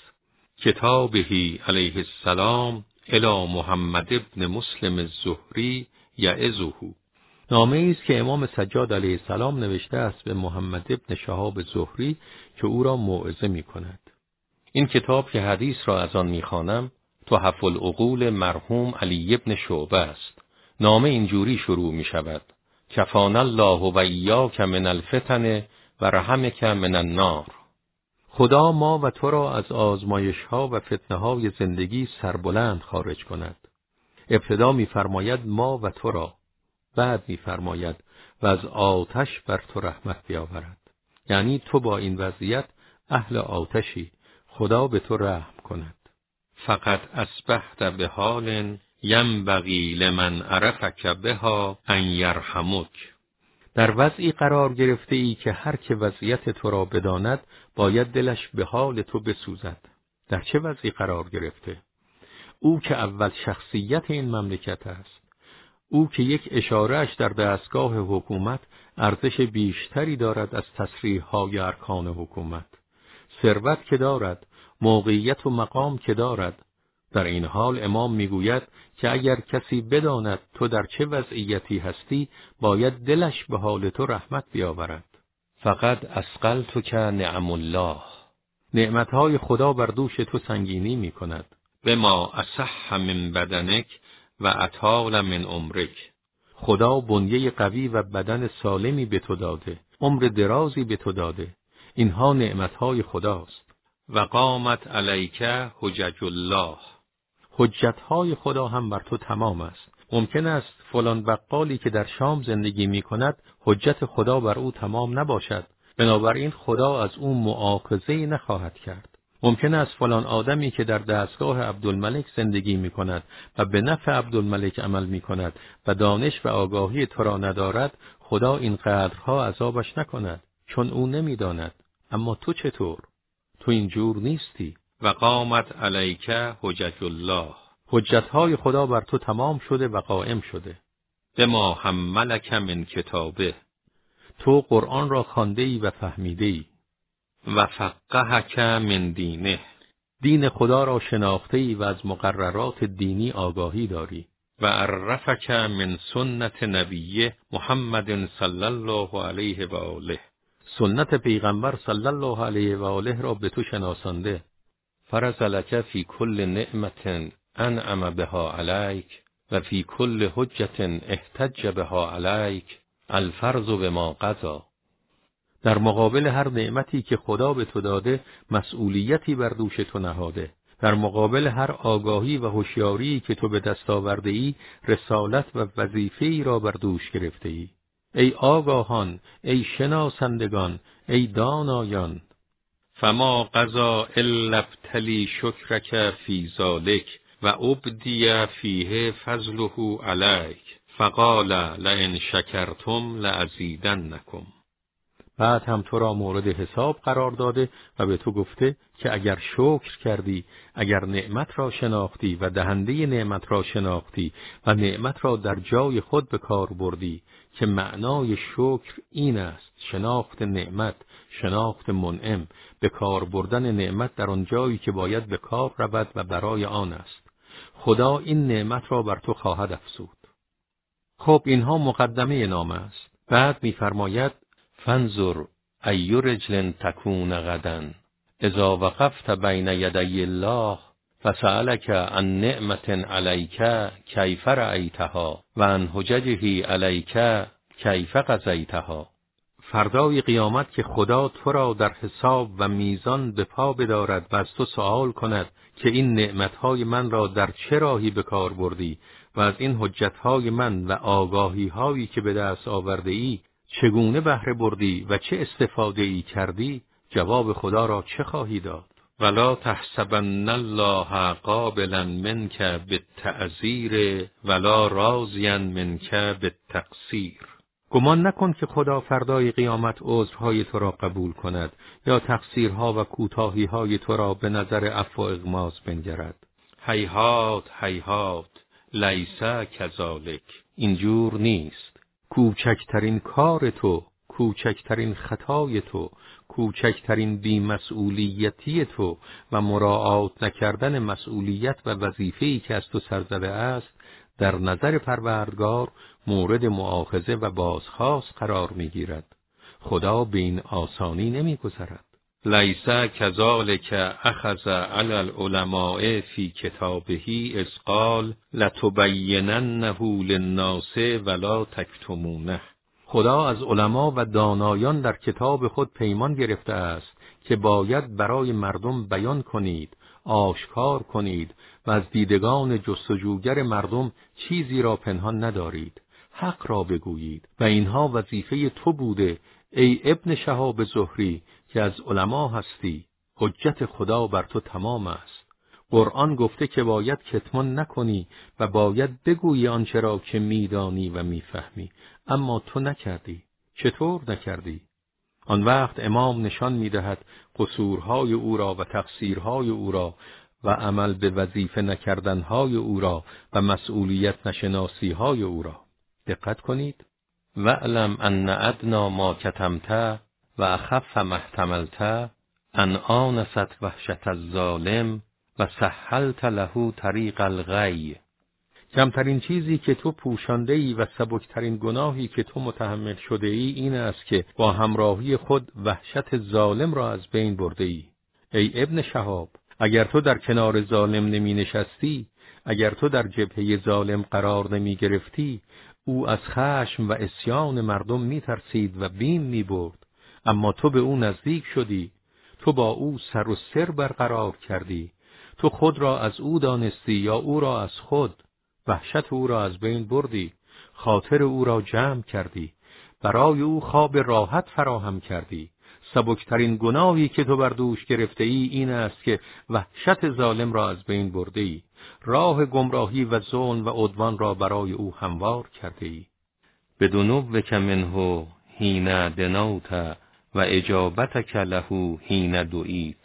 Speaker 2: کتابهی علیه السلام الی محمد ابن مسلم الزهری یعظه. نامه‌ای است که امام سجاد علیه السلام نوشته است به محمد ابن شهاب زهری که او را موعظه می کند. این کتاب که حدیث را از آن می خوانم تحف العقول مرحوم علی ابن شعبه است. نامه اینجوری شروع می شود: کفانا الله و ایاک من الفتن و رحمک من النار. خدا ما و تو را از آزمایش ها و فتنه های زندگی سربلند خارج کند. ابتدا می فرماید ما و تو را، بعد می فرماید و از آتش بر تو رحمت بیاورد. یعنی تو با این وضعیت اهل آتشی، خدا به تو رحم کند. فقط اصبحت به حال ینبغی لمن عرفک بها ان یرحمک. در وضعی قرار گرفته ای که هر که وضعیت تو را بداند باید دلش به حال تو بسوزد. در چه وضعی قرار گرفته؟ او که اول شخصیت این مملکت است، او که یک اشارهش در دستگاه حکومت ارزش بیشتری دارد از تصریح‌های ارکان حکومت، ثروت که دارد، موقعیت و مقام که دارد. در این حال امام میگوید که اگر کسی بداند تو در چه وضعیتی هستی باید دلش به حال تو رحمت بیاورد. فقط اثقلتک نعم الله. نعمتهای خدا بر دوش تو سنگینی می کند. بما اصح من بدنک و اطال من عمرک. خدا بنیه قوی و بدن سالمی به تو داده، عمر درازی به تو داده. اینها نعمتهای خداست. و قامت علیک حجج الله. حجتهای خدا هم بر تو تمام است. ممکن است فلان بقالی که در شام زندگی می کند حجت خدا بر او تمام نباشد، بنابراین خدا از او مؤاخذه‌ای نخواهد کرد. ممکن است فلان آدمی که در دستگاه عبدالملک زندگی می کند و به نفع عبدالملک عمل می کند و دانش و آگاهی تو را ندارد، خدا این قدرها عذابش نکند، چون او نمی داند. اما تو چطور؟ تو اینجور نیستی. و قامت علیک حجج الله. حجتهای خدا بر تو تمام شده و قائم شده. بما حملک من کتابه. تو قرآن را خوانده‌ای و فهمیده‌ای. و فقهک من دینه. دین خدا را شناخته‌ای و از مقررات دینی آگاهی داری. و عرفک من سنت نبیه محمد صلی الله علیه و آله. سنت پیغمبر صلی الله علیه و آله را به تو شناسانده. فرض لک فی کل نعمت انعم بها علیک و فی کل حجت احتج بها علیک الفرض بما قضا. در مقابل هر نعمتی که خدا به تو داده مسئولیتی بر دوش تو نهاده. در مقابل هر آگاهی و هوشیاری که تو به دست آورده ای رسالت و وظیفه‌ای را بر دوش گرفته ای. ای آگاهان، ای شناسندگان، ای دانایان. فما قضا الا ابتلی شکرک فی ذلک و ابدی فیه فضله علیک فقال لئن شکرتم لازیدنکم.
Speaker 1: بعد هم تو را مورد حساب قرار داده و به تو گفته که اگر شکر کردی، اگر نعمت را شناختی و دهنده نعمت را شناختی و نعمت را در جای خود به کار بردی، که معنای شکر این است: شناخت نعمت، شناخت منعم، به کار بردن نعمت در آن جایی که باید به کار رود و برای آن است. خدا این نعمت را بر تو خواهد افزود. خب اینها مقدمه نامه است. بعد می‌فرماید: فانظر ای رجل تکون غدا اذا وقفت بین یدی الله فسألک عن نعمت علیک کیف رأیتها و عن حججه علیک کیف قضیتها. فردای قیامت که خدا تو را در حساب و میزان به پا بدارد و از تو سؤال کند که این نعمتهای من را در چه راهی به کار بردی و از این حجتهای من و آگاهی‌هایی که به دست آورده ای چگونه بهره بردی و چه استفاده ای کردی، جواب خدا را چه خواهی داد؟
Speaker 2: ولا تحسبن الله قابلا منک بالتعذیر ولا راضیا منک بالتقصیر.
Speaker 1: گمان نکن که خدا فردای قیامت عذرهای تو را قبول کند یا تقصیرها و کوتاهی‌های تو را به نظر عفو و اغماض بنگرد.
Speaker 2: هیهات هیهات لیس کذالک.
Speaker 1: اینجور نیست. کوچکترین کار تو، کوچکترین خطای تو، کوچکترین بی‌مسئولیتی تو و مراعات نکردن مسئولیت و وظیفه‌ای که از تو سرزده است، در نظر پروردگار مورد مؤاخذه و بازخواست قرار می‌گیرد. خدا به این آسانی نمی‌گذرد.
Speaker 2: لیس کذالک اخذ علی العلماء فی کتابه اذ قال لتبیننه للناس ولا تکتمونه.
Speaker 1: خدا از علما و دانایان در کتاب خود پیمان گرفته است که باید برای مردم بیان کنید، آشکار کنید و از دیدگان جستجوگر مردم چیزی را پنهان ندارید، حق را بگویید و اینها وظیفه تو بوده ای ابن شهاب زهری که از علما هستی. حجت خدا بر تو تمام است. قرآن گفته که باید کتمان نکنی و باید بگویی آنچه را که میدانی و میفهمی، اما تو نکردی. چطور نکردی؟ آن وقت امام نشان میدهد قصورهای او را و تقصیرهای او را و عمل به وظیفه نکردنهای او را و مسئولیت نشناسیهای او را. دقت کنید.
Speaker 2: وَاعْلَمْ أَنَّ أَدْنَى مَا كَتَمْتَ وَأَخَفَّ مَا احْتَمَلْتَ أَنْ آنَسَتْ وَحْشَةَ الظَّالِمِ وَسَهَّلْتَ لَهُ طَرِیقَ الْغَیّ.
Speaker 1: کمترین چیزی که تو پوشانده ای و سبکترین گناهی که تو متحمل شده ای این است که با همراهی خود وحشت ظالم را از بین برده ای. ای ابن شهاب، اگر تو در کنار ظالم نمی نشستی، اگر تو در جبهه ظالم قرار نمی گرفتی، او از خشم و عصیان مردم می ترسید و بیم می برد، اما تو به او نزدیک شدی، تو با او سر و سر برقرار کردی، تو خود را از او دانستی یا او را از خود، وحشت او را از بین بردی، خاطر او را جمع کردی، برای او خواب راحت فراهم کردی. سبکترین گناهی که تو بر دوش گرفته ای این است که وحشت ظالم را از بین برده ای، راه گمراهی و ظلم و عدوان را برای او هموار کرده ای.
Speaker 2: بدنوک منه حین دنوت و اجابتک له حین دعیت.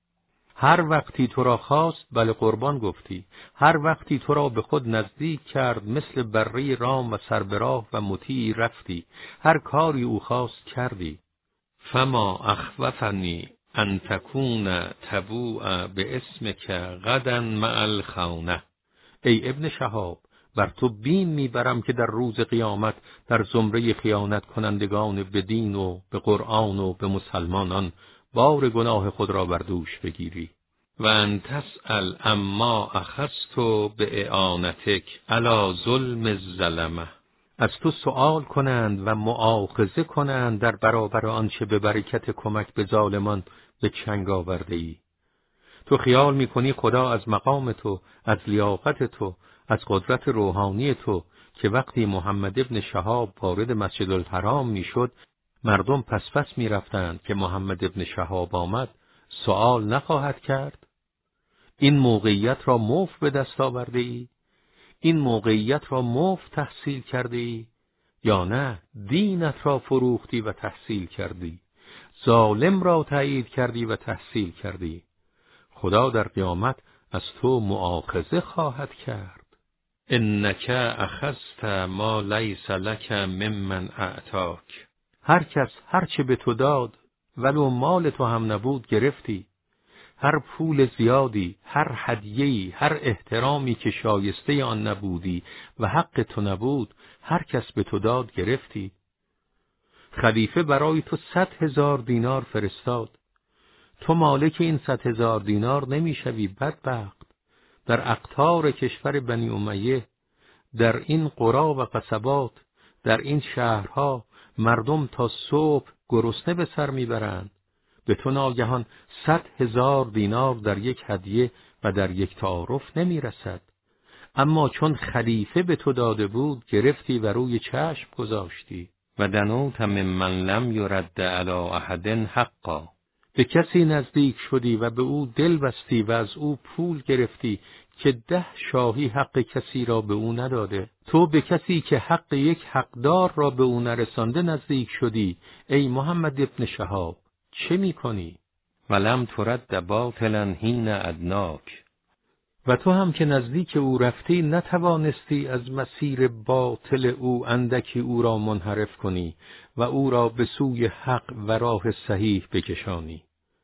Speaker 1: هر وقتی تو را خواست بله قربان گفتی، هر وقتی تو را به خود نزدیک کرد مثل بره رام و سربراه و مطیع رفتی، هر کاری او خواست کردی.
Speaker 2: فما اخوفنی ان تکون تبوء به اسمک غدا مع الخونه.
Speaker 1: ای ابن شهاب، بر تو بیم میبرم که در روز قیامت در زمره خیانت کنندگان به دین و به قرآن و به مسلمانان بار گناه خود را بر دوش بگیری.
Speaker 2: و ان تسأل اما اخذت به اعانتک علی ظلم الظلمه.
Speaker 1: از تو سؤال کنند و مؤاخذه کنند در برابر آنچه به برکت کمک به ظالمان به چنگ آورده ای. تو خیال میکنی خدا از مقام تو، از لیاقت تو، از قدرت روحانی تو که وقتی محمد ابن شهاب وارد مسجد الحرام میشد مردم پس پس میرفتند که محمد ابن شهاب آمد، سؤال نخواهد کرد؟ این موقعیت را موف به دست آورده ای؟ این موقعیت را مفت تحصیل کردی یا نه دینت را فروختی و تحصیل کردی؟ ظالم را تایید کردی و تحصیل کردی. خدا در قیامت از تو مؤاخذه خواهد کرد. انک اخذت ما لیس لک ممن اعطاک. هر کس هر چه به تو داد ولو مال تو هم نبود گرفتی. هر پول زیادی، هر هدیه‌ای، هر احترامی که شایسته آن نبودی و حق تو نبود، هر کس به تو داد گرفتی. خلیفه برای تو صد هزار دینار فرستاد. تو مالک این صد هزار دینار نمیشوی بدبخت. در اقطار کشور بنی امیه، در این قرا و قصبات، در این شهرها مردم تا صبح گرسنه به سر میبرند. به تو ناگهان صد هزار دینار در یک هدیه و در یک تعارف نمیرسد. اما چون خلیفه به تو داده بود گرفتی و روی چشم گذاشتی.
Speaker 2: و دنوت ممن لم یرد علی احد حقا.
Speaker 1: به کسی نزدیک شدی و به او دل بستی و از او پول گرفتی که ده شاهی حق کسی را به او نداده. تو به کسی که حق یک حقدار را به او نرسانده نزدیک شدی. ای محمد ابن شهاب چه می کنی؟
Speaker 2: ولم ترد باطلا حین ادناک.
Speaker 1: و تو هم که نزدیک او رفتی نتوانستی از مسیر باطل او اندکی او را منحرف کنی و او را به سوی حق و راه صحیح بکشانی.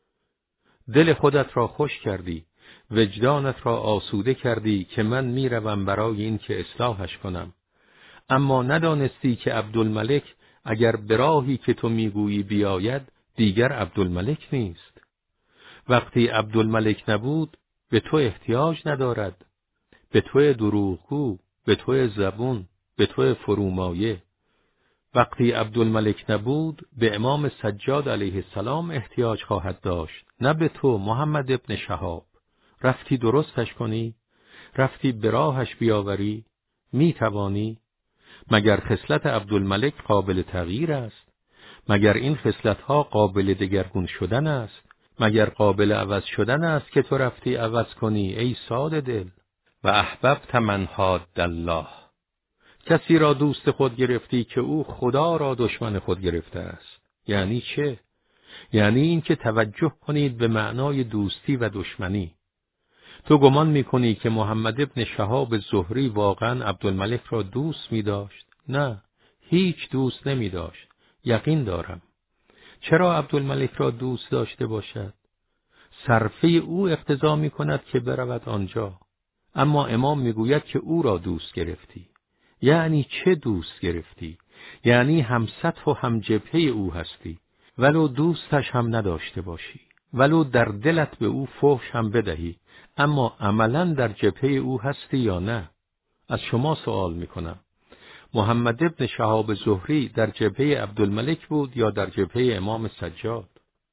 Speaker 1: دل خودت را خوش کردی، وجدانت را آسوده کردی که من میروم برای این که اصلاحش کنم. اما ندانستی که عبدالملک اگر به راهی که تو میگویی بیاید دیگر عبدالملک نیست. وقتی عبدالملک نبود به تو احتیاج ندارد. به تو دروغگو، به تو زبون، به تو فرومایه. وقتی عبدالملک نبود به امام سجاد علیه السلام احتیاج خواهد داشت، نه به تو محمد ابن شهاب. رفتی درستش کنی؟ رفتی به راهش بیاوری؟ می توانی؟ مگر خصلت عبدالملک قابل تغییر است؟ مگر این خصلت‌ها قابل دگرگون شدن است؟ مگر قابل عوض شدن است که تو رفتی عوض کنی ای ساده دل؟
Speaker 2: و احببت من حاد الله.
Speaker 1: کسی را دوست خود گرفتی که او خدا را دشمن خود گرفته است. یعنی چه؟ یعنی این که توجه کنید به معنای دوستی و دشمنی. تو گمان میکنی که محمد ابن شهاب زهری واقعا عبدالملک را دوست می داشت؟ نه، هیچ دوست نمی داشت. یقین دارم. چرا عبدالملک را دوست داشته باشد؟ صرفه او اقتضا می کند که برود آنجا. اما امام میگوید که او را دوست گرفتی. یعنی چه دوست گرفتی؟ یعنی هم سطح و هم جبهه او هستی، ولو دوستش هم نداشته باشی، ولو در دلت به او فحش هم بدهی، اما عملاً در جبهه او هستی یا نه؟ از شما سوال میکنم. محمد ابن شهاب زهری در جبهه عبدالملک بود یا در جبهه امام سجاد؟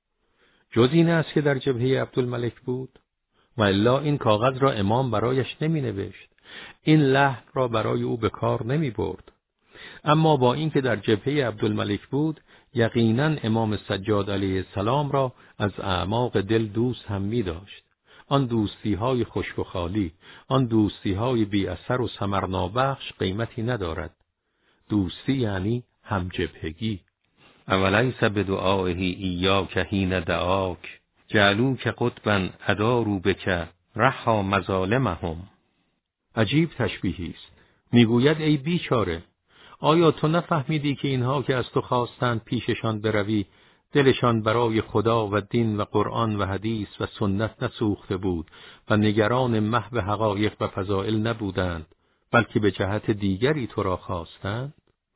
Speaker 1: جز این است که در جبهه عبدالملک بود؟ و الا این کاغذ را امام برایش نمی نوشت، این لحن را برای او به کار نمی برد. اما با اینکه در جبهه عبدالملک بود، یقیناً امام سجاد علیه السلام را از اعماق دل دوست هم می داشت. آن دوستی های خشک و خالی، آن دوستی های بی اثر و ثمر نابخش قیمتی ندارد. دوستی یعنی هم جبهگی.
Speaker 2: اولیس بدعائه ایاک حین دعاک جعلوک قطبا اداروا بک رحا مظالمهم.
Speaker 1: عجیب تشبیهی است. میگوید ای بیچاره، آیا تو نفهمیدی که اینها که از تو خواستند پیششان بروی، دلشان برای خدا و دین و قرآن و حدیث و سنت نسوخته بود و نگران محو حقایق و فضائل نبودند، بلکه به جهت دیگری تو را خواستند؟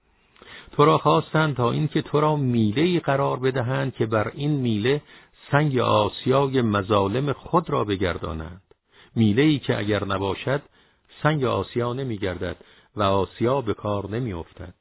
Speaker 1: تو را خواستند تا اینکه تو را میله‌ای قرار بدهند که بر این میله سنگ آسیای مظالم خود را بگردانند. میله‌ای که اگر نباشد سنگ آسیا نمی‌گردد و آسیا به کار نمی‌افتد.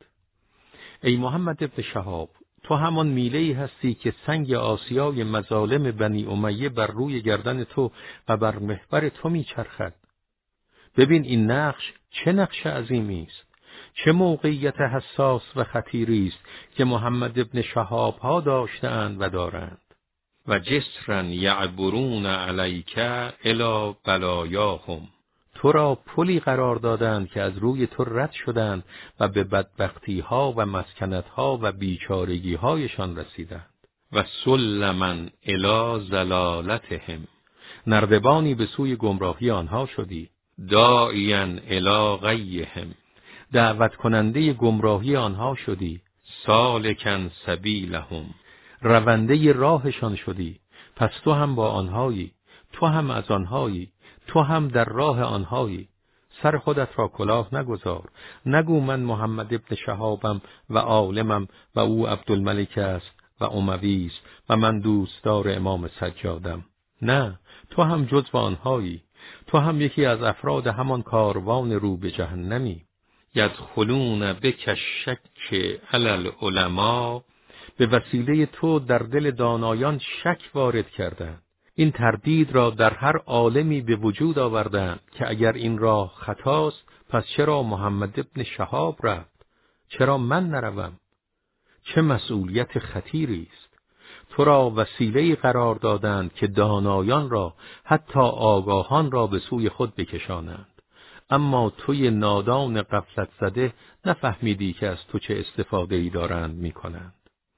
Speaker 1: ای محمد ابن شهاب، تو همان میله‌ای هستی که سنگ آسیای مظالم بنی امیه بر روی گردن تو و بر محور تو میچرخد. ببین این نقش چه نقش عظیمی است، چه موقعیت حساس و خطیری است که محمد ابن شهاب ها داشتند و دارند.
Speaker 2: و جسرا یعبرون علیک الی بلایاهم.
Speaker 1: تو را پلی قرار دادند که از روی تو رد شدند و به بدبختی‌ها و مسکنت‌ها و بیچارگی‌هایشان رسیدند. و سلما الی ضلالتهم، نردبانی به سوی گمراهی آنها شدی. داعیا الی غیهم، دعوت کننده گمراهی آنها شدی. سالکا سبیلهم، رونده راهشان شدی. پس تو هم با آنهایی، تو هم از آنهایی، تو هم در راه آنهایی. سر خودت را کلاه نگذار، نگو من محمد ابن شهابم و عالمم و او عبدالملک است و اموی است و من دوستدار امام سجادم. نه، تو هم جزو آنهایی، تو هم یکی از افراد همان کاروان رو به جهنمی. یدخلون بک الشک علی العلماء، به وسیله تو در دل دانایان شک وارد کردند. این تردید را در هر عالمی به وجود آوردند که اگر این راه خطاست پس چرا محمد ابن شهاب رفت؟ چرا من نروم؟ چه مسئولیت خطیری است. تو را وسیله قرار دادند که دانایان را، حتی آگاهان را به سوی خود بکشانند. اما توی نادان غفلت زده نفهمیدی که از تو چه استفاده ای دارند می کنند.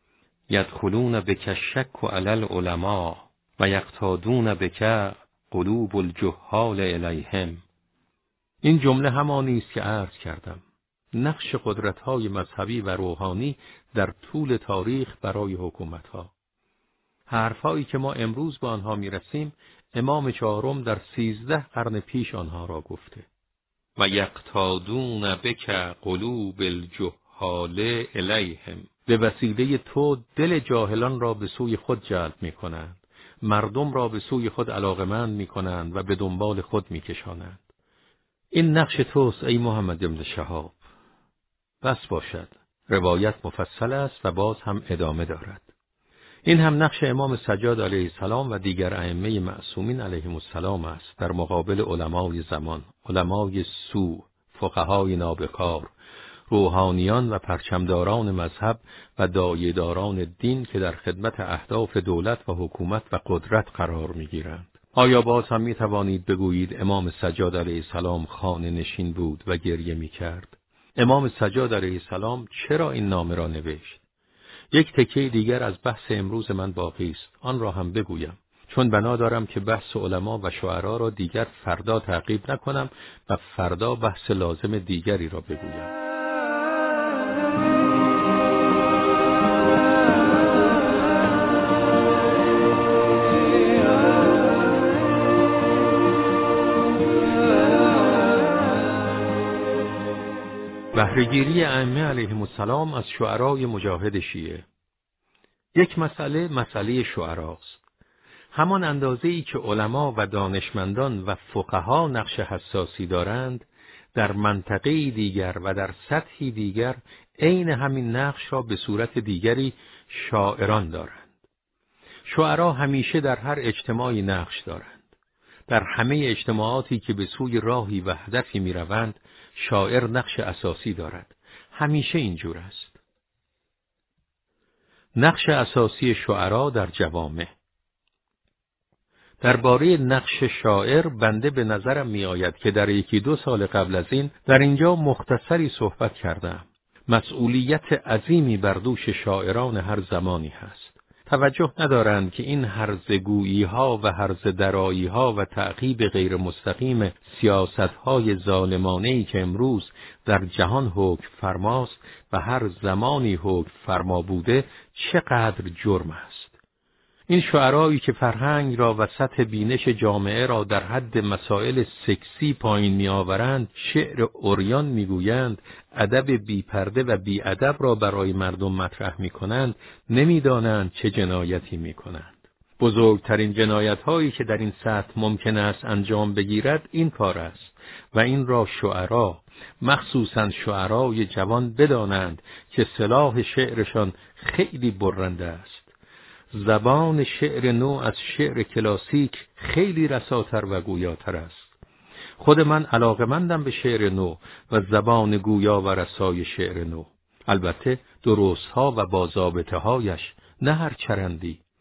Speaker 2: یدخلون بک الشک علی العلماء و یقتادون بک قلوب الجهال الیهم.
Speaker 1: این جمله همانی است که عرض کردم. نقش قدرت‌های مذهبی و روحانی در طول تاریخ برای حکومت‌ها. حرفایی که ما امروز به آنها می‌رسیم، امام چهارم در سیزده قرن پیش آنها را گفته.
Speaker 2: و یقتادون بک قلوب الجهال الیهم،
Speaker 1: به وسیله تو دل جاهلان را به سوی خود جلب می‌کنند، مردم را به سوی خود علاقمند می‌کنند و به دنبال خود می‌کشانند. این نقش توست ای محمد ابن شهاب. بس باشد، روایت مفصل است و باز هم ادامه دارد. این هم نقش امام سجاد علیه السلام و دیگر ائمه معصومین علیهم السلام است در مقابل علمای زمان، علمای سو، فقهای نابکار، روحانیان و پرچمداران مذهب و داعیه‌داران دین که در خدمت اهداف دولت و حکومت و قدرت قرار می‌گیرند. آیا باز هم می‌توانید بگویید امام سجاد علیه السلام خانه نشین بود و گریه می‌کرد؟ امام سجاد علیه السلام چرا این نامه را نوشت؟ یک تکه دیگر از بحث امروز من باقی است، آن را هم بگویم، چون بنا دارم که بحث علما و شعرا را دیگر فردا تعقیب نکنم و فردا بحث لازم دیگری را بگویم. بهره‌گیری ائمه علیهم السلام از شعرای مجاهد شیعه. یک مسئله مسئله شعراست. همان اندازه‌ای که علما و دانشمندان و فقها نقش حساسی دارند، در منطقه‌ای دیگر و در سطحی دیگر عین همین نقش را به صورت دیگری شاعران دارند. شعرا همیشه در هر اجتماعی نقش دارند. در همه اجتماعاتی که به سوی راهی و هدفی می روند، شاعر نقش اساسی دارد. همیشه اینجور است. نقش اساسی شعرا در جوامع. درباره نقش شاعر بنده به نظرم می آید که در یکی دو سال قبل از این در اینجا مختصری صحبت کردم. مسئولیت عظیمی بر دوش شاعران هر زمانی هست. توجه ندارند که این هرزگویی ها و هرزدرایی ها و تعقیب غیر مستقیم سیاست های ظالمانه‌ای که امروز در جهان حکم فرماست و هر زمانی حکم فرما بوده چقدر جرم است. این شعرایی که فرهنگ را و سطح بینش جامعه را در حد مسائل سکسی پایین می آورند، شعر عریان می گویند، ادب بی پرده و بی ادب را برای مردم مطرح می کنند، نمی دانند چه جنایتی می کنند. بزرگترین جنایت هایی که در این سطح ممکن است انجام بگیرد این کار است و این را شعرا، مخصوصاً شعرای جوان بدانند که سلاح شعرشان خیلی برنده است. زبان شعر نو از شعر کلاسیک خیلی رساتر و گویاتر است. خود من علاقمندم به شعر نو و زبان گویا و رسای شعر نو. البته درستها و با ضابطه هایش، نه هر چرندی.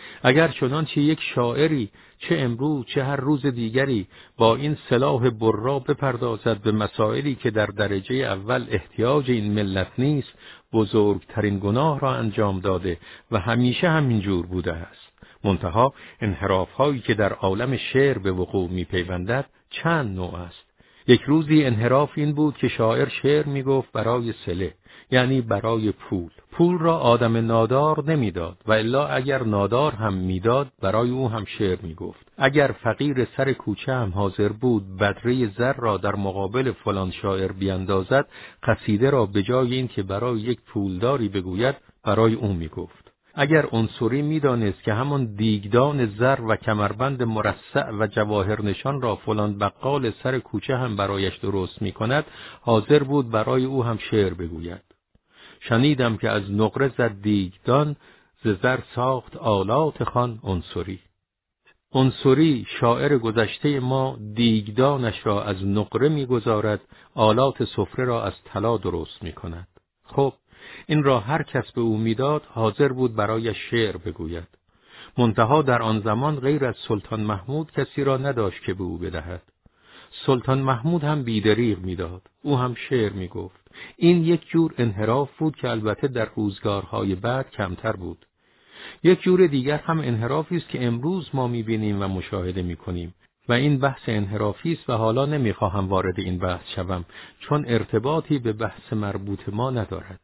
Speaker 1: اگر چنانچه یک شاعری چه امروز چه هر روز دیگری با این سلاح برا بپردازد به مسائلی که در درجه اول احتیاج این ملت نیست، بزرگترین گناه را انجام داده و همیشه همینجور بوده است. منتها انحراف‌هایی که در عالم شعر به وقوع می‌پیوندد چند نوع است. یک روزی انحراف این بود که شاعر شعر میگفت برای صله، یعنی برای پول. پول را آدم نادار نمیداد و الا اگر نادار هم میداد برای او هم شعر میگفت. اگر فقیر سر کوچه هم حاضر بود بدره زر را در مقابل فلان شاعر بیاندازد، قصیده را به جای این که برای یک پولداری بگوید برای او میگفت. اگر عنصری میدانست که همان دیگدان زر و کمربند مرصع و جواهر نشان را فلان بقال سر کوچه هم برایش درست میکند، حاضر بود برای او هم شعر بگوید. شنیدم که از نقره زد دیگدان، ز زر ساخت آلات خان عنصری. عنصری شاعر گذشته ما دیگدانش را از نقره میگذارد، آلات سفره را از طلا درست میکند. خب این را هر کس به او میداد حاضر بود برای شعر بگوید. منتها در آن زمان غیر از سلطان محمود کسی را نداشت که به او بدهد. سلطان محمود هم بیدریغ میداد، او هم شعر میگفت. این یک جور انحراف بود که البته در روزگارهای بعد کمتر بود. یک جور دیگر هم انحرافی است که امروز ما میبینیم و مشاهده میکنیم و این بحث انحرافی است و حالا نمیخواهم وارد این بحث شوم چون ارتباطی به بحث مربوط ما ندارد.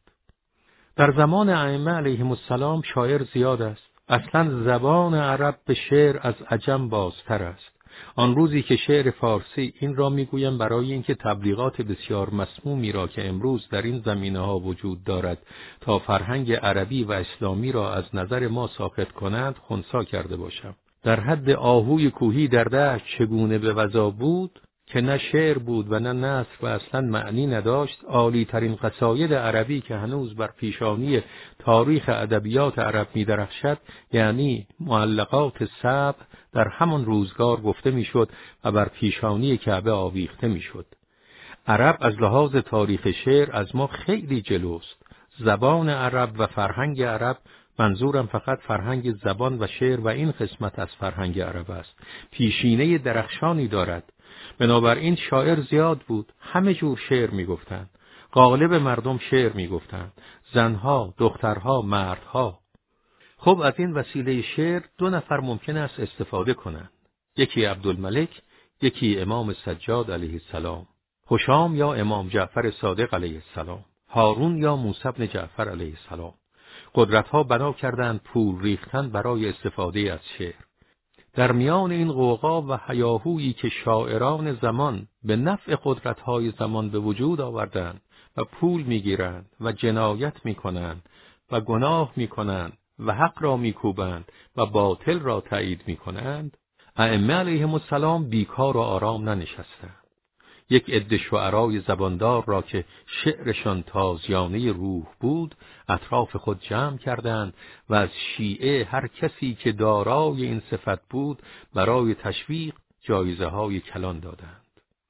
Speaker 1: در زمان ائمه علیهم السلام شاعر زیاد است. اصلا زبان عرب به شعر از عجم بازتر است. آن روزی که شعر فارسی، این را میگویم برای اینکه تبلیغات بسیار مسمومی را که امروز در این زمینه‌ها وجود دارد تا فرهنگ عربی و اسلامی را از نظر ما ساقط کنند خنثی کرده باشم. در حد آهوی کوهی در دشت چگونه به وضع بود که نه شعر بود و نه نثر و اصلا معنی نداشت، عالی ترین قصاید عربی که هنوز بر پیشانی تاریخ ادبیات عرب می درخشد، یعنی معلقات سبع، در همان روزگار گفته می شد و بر پیشانی کعبه آویخته می شد. عرب از لحاظ تاریخ شعر از ما خیلی جلوست. زبان عرب و فرهنگ عرب، منظورم فقط فرهنگ زبان و شعر و این قسمت از فرهنگ عرب است، پیشینه درخشانی دارد. بنابراین شاعر زیاد بود، همه جور شعر میگفتند. غالب مردم شعر میگفتند، زنها، دخترها، مردها. خب از این وسیله شعر دو نفر ممکن است استفاده کنند. یکی عبدالملک، یکی امام سجاد علیه السلام، هشام یا امام جعفر صادق علیه السلام، هارون یا موسی بن جعفر علیه السلام. قدرت‌ها بنا کردند پول ریختن برای استفاده از شعر. در میان این غوغا و هیاهویی که شاعران زمان به نفع قدرت‌های زمان به وجود آوردند و پول می‌گیرند و جنایت می‌کنند و گناه می‌کنند و حق را می‌کوبند و باطل را تایید می‌کنند، ائمه علیهم السلام بیکار و آرام ننشستند. یک عده شعرای زباندار را که شعرشان تازیانه روح بود اطراف خود جمع کردند و از شیعه هر کسی که دارای این صفت بود برای تشویق جایزه های کلان دادند.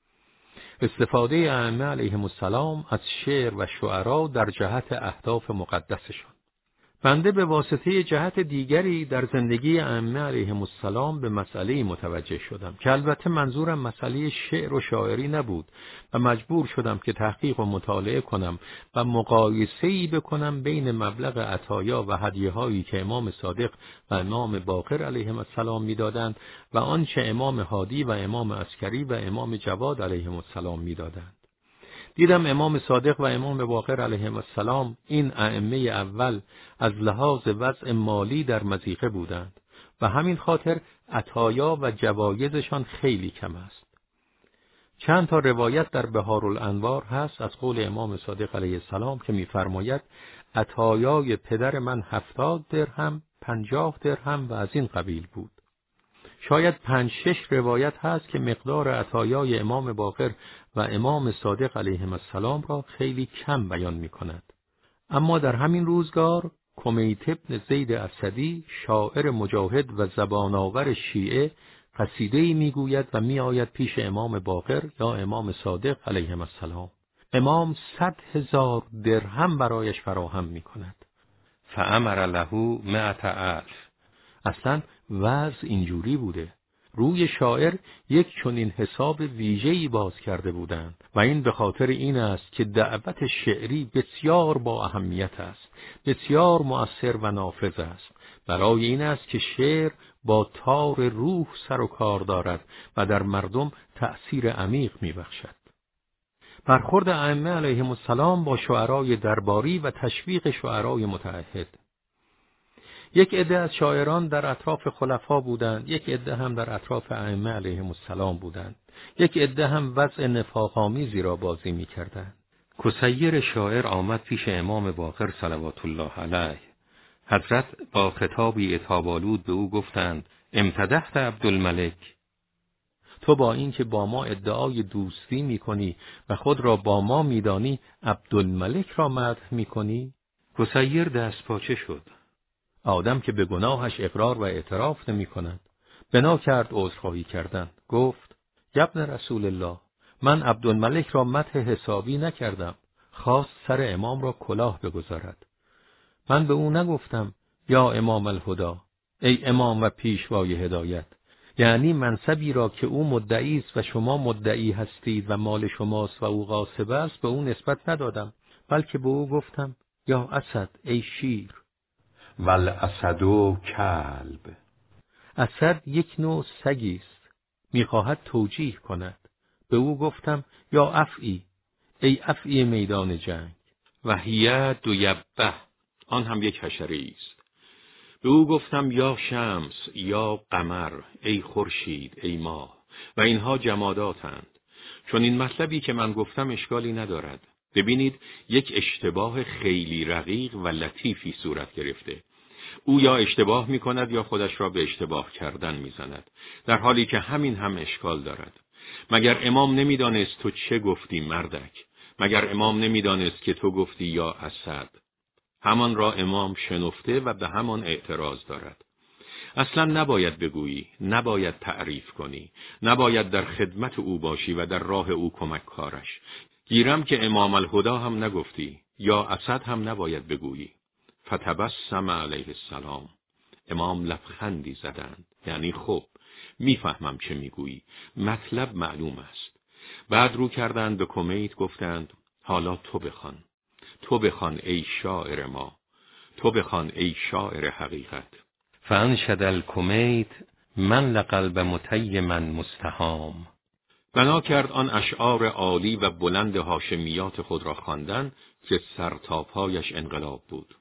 Speaker 1: استفاده ائمه علیهم السلام از شعر و شعرا در جهت اهداف مقدسشان. بنده به واسطه جهت دیگری در زندگی ائمه علیهم السلام به مسئله متوجه شدم که البته منظورم مسئله شعر و شاعری نبود و مجبور شدم که تحقیق و مطالعه کنم و مقایسه‌ای بکنم بین مبلغ عطایا و هدیه‌هایی که امام صادق و امام باقر علیهم السلام می‌دادند و آنچه امام هادی و امام عسکری و امام جواد علیهم السلام می‌دادند. دیدم امام صادق و امام باقر علیهم السلام، این ائمه اول، از لحاظ وضع مالی در مضیقه بودند و همین خاطر عطایا و جوایزشان خیلی کم است. چند تا روایت در بهارالانوار هست از قول امام صادق علیه السلام که می‌فرماید عطایای پدر من هفتاد درهم، پنجاه درهم و از این قبیل بود. شاید پنج شش روایت هست که مقدار عطایای امام باقر و امام صادق علیهم السلام را خیلی کم بیان می کند. اما در همین روزگار کمیت ابن زید اسدی، شاعر مجاهد و زبانآور شیعه، قصیده‌ای میگوید و میآید پیش امام باقر یا امام صادق علیهم السلام. امام صد هزار درهم برایش فراهم می کند.
Speaker 2: فامر له مئة الف.
Speaker 1: اصلا وضع اینجوری بوده. روی شاعر یک چنین حساب ویژه‌ای باز کرده بودند و این به خاطر این است که دعوت شعری بسیار با اهمیت است، بسیار مؤثر و نافذ است. برای این است که شعر با تار روح سر و کار دارد و در مردم تأثیر عمیق می‌بخشد. برخورد ائمه علیهم السلام با شعرای درباری و تشویق شعرای متعهد. یک عده از شاعران در اطراف خلفا بودند، یک عده هم در اطراف ائمه علیهم السلام بودند، یک عده هم وضع نفاق‌آمیزی را بازی می‌کردند.
Speaker 2: کسیر شاعر آمد پیش امام باقر صلوات الله علیه. حضرت با خطابی عتاب‌آلود به او گفتند: امتدحت عبدالملک،
Speaker 1: تو با این که با ما ادعای دوستی می‌کنی و خود را با ما می‌دانی، عبدالملک را مدح می‌کنی؟
Speaker 2: کسیر دست پاچه شد.
Speaker 1: آدم که به گناهش اقرار و اعتراف نمی کند، بنا کرد عذرخواهی کردن. گفت: ابن رسول الله، من عبدالملک را مدح حسابی نکردم، خواست سر امام را کلاه بگذارد. من به او نگفتم یا امام الهدی، ای امام و پیشوای هدایت، یعنی منصبی را که او مدعی است و شما مدعی هستید و مال شماست و او غاصب است به او نسبت ندادم، بلکه به او گفتم یا اسد، ای شیر.
Speaker 2: ول اسدو کلب،
Speaker 1: اسد یک نوع سگی است، میخواهد توجیه کند. به او گفتم یا افعی، ای افعی میدان جنگ.
Speaker 2: و هی دویبه، آن هم یک حشره است. به او گفتم یا شمس، یا قمر، ای خورشید، ای ماه. و اینها جماداتند. چون این مطلبی که من گفتم اشکالی ندارد. ببینید یک اشتباه خیلی رقیق و لطیفی صورت گرفته. او یا اشتباه می کند یا خودش را به اشتباه کردن می زند، در حالی که همین هم اشکال دارد. مگر امام نمی دانست تو چه گفتی مردک؟ مگر امام نمی دانست که تو گفتی یا اسد؟ همان را امام شنفته و به همان اعتراض دارد. اصلا نباید بگویی، نباید تعریف کنی، نباید در خدمت او باشی و در راه او کمک کارش. گیرم که امام الهدی هم نگفتی، یا اسد هم نباید بگویی. فتبسم علیه السلام، امام لبخندی زدند، یعنی خب میفهمم چه میگویی، مطلب معلوم است. بعد رو کردند به کمیت، گفتند حالا تو بخوان، تو بخوان ای شاعر ما، تو بخوان ای شاعر حقیقت.
Speaker 1: فانشد الکمیت من لقلب متیما مستهام.
Speaker 2: بنا کرد آن اشعار عالی و بلند هاشمیات خود را خواندن که سر تا پایش انقلاب بود.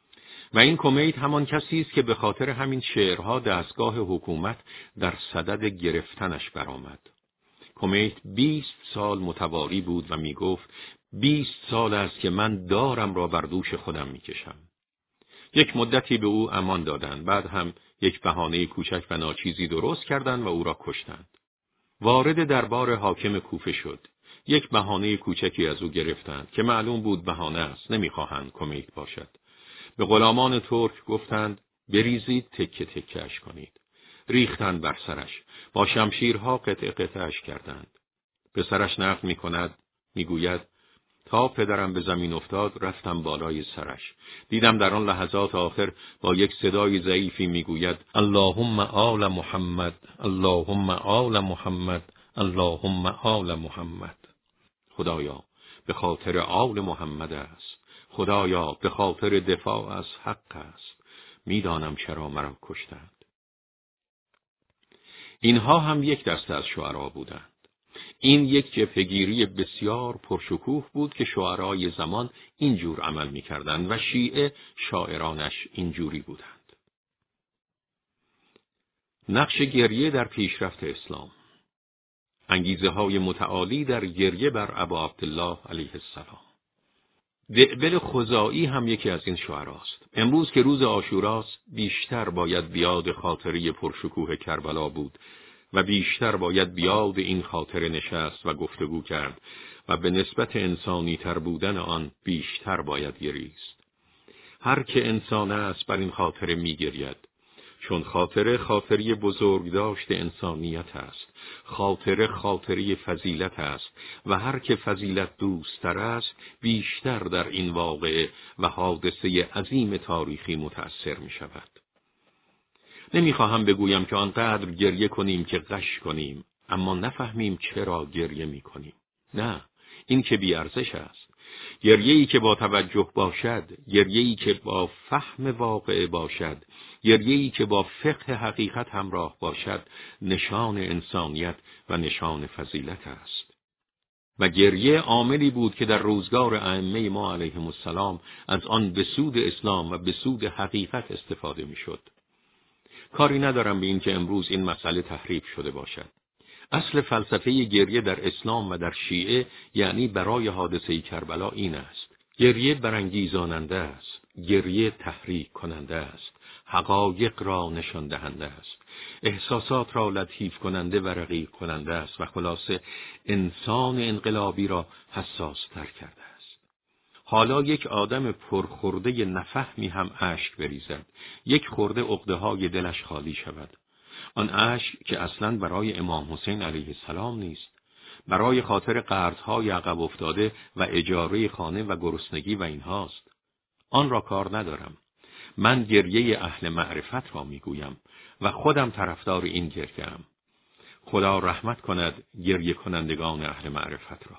Speaker 2: و این کمیت همان کسی است که به خاطر همین شعرها دستگاه حکومت در صدد گرفتنش برآمد. کمیت بیست سال متواری بود و می گفت بیست سال است که من دارم را بر دوش خودم می کشم. یک مدتی به او امان دادند، بعد هم یک بهانه کوچک و ناچیزی درست کردند و او را کشتند. وارد دربار حاکم کوفه شد. یک بهانه کوچکی از او گرفتند که معلوم بود بهانه است، نمیخواهند کمیت باشد. به غلامان ترک گفتند بریزید تکه تکه‌اش کنید. ریختند بر سرش، با شمشیرها قطع قطعش کردند. به سرش نقل می کند، می گوید تا پدرم به زمین افتاد رفتم بالای سرش. دیدم در آن لحظات آخر با یک صدای ضعیفی می گوید اللهم آل محمد، اللهم آل محمد، اللهم آل محمد. خدایا به خاطر آل محمد است، خدایا به خاطر دفاع از حق است، میدانم چرا مرا کشتند. اینها هم یک دسته از شعرا بودند. این یک جبهه‌گیری بسیار پرشکوه بود که شعرای زمان اینجور عمل می‌کردند و شیعه شاعرانش اینجوری بودند. نقش گریه در پیشرفت اسلام. انگیزه های متعالی در گریه بر ابا عبدالله علیه السلام. دعبل خزاعی هم یکی از این شعراست. امروز که روز عاشوراست بیشتر باید بیاد خاطره پرشکوه کربلا بود و بیشتر باید بیاد این خاطره نشست و گفتگو کرد و به نسبت انسانی تر بودن آن بیشتر باید گریست. هر که انسان است بر این خاطره می گرید، چون خاطره خاطری بزرگ داشت انسانیت است، خاطره خاطری فضیلت است و هر که فضیلت دوست‌تر است بیشتر در این واقعه و حادثه عظیم تاریخی متأثر می شود.
Speaker 1: نمیخواهم بگویم که آنقدر گریه کنیم که غش کنیم، اما نفهمیم چرا گریه میکنیم. نه، این که بی‌ارزش است. گریه‌ای که با توجه باشد، گریه‌ای که با فهم واقع باشد، گریه‌ای که با فقه حقیقت همراه باشد، نشان انسانیت و نشان فضیلت است. و گریه عاملی بود که در روزگار ائمه ما علیهم السلام از آن به سود اسلام و به سود حقیقت استفاده می‌شد. کاری ندارم به این که امروز این مسئله تحریف شده باشد. اصل فلسفه گریه در اسلام و در شیعه یعنی برای حادثه کربلا این است: گریه برانگیزاننده است، گریه تحریک کننده است، حقایق را نشان دهنده است، احساسات را لطیف کننده و رقیق کننده است و خلاصه انسان انقلابی را حساس تر کرده است. حالا یک آدم پرخورده نفهمی هم اشک بریزد، یک خورده عقده‌های دلش خالی شود. آن اشک که اصلاً برای امام حسین علیه السلام نیست، برای خاطر قرض‌های عقب افتاده و اجاره خانه و گرسنگی و اینهاست. آن را کار ندارم. من گریه اهل معرفت را میگویم و خودم طرفدار این گریه‌ام. خدا رحمت کند گریه کنندگان اهل معرفت را.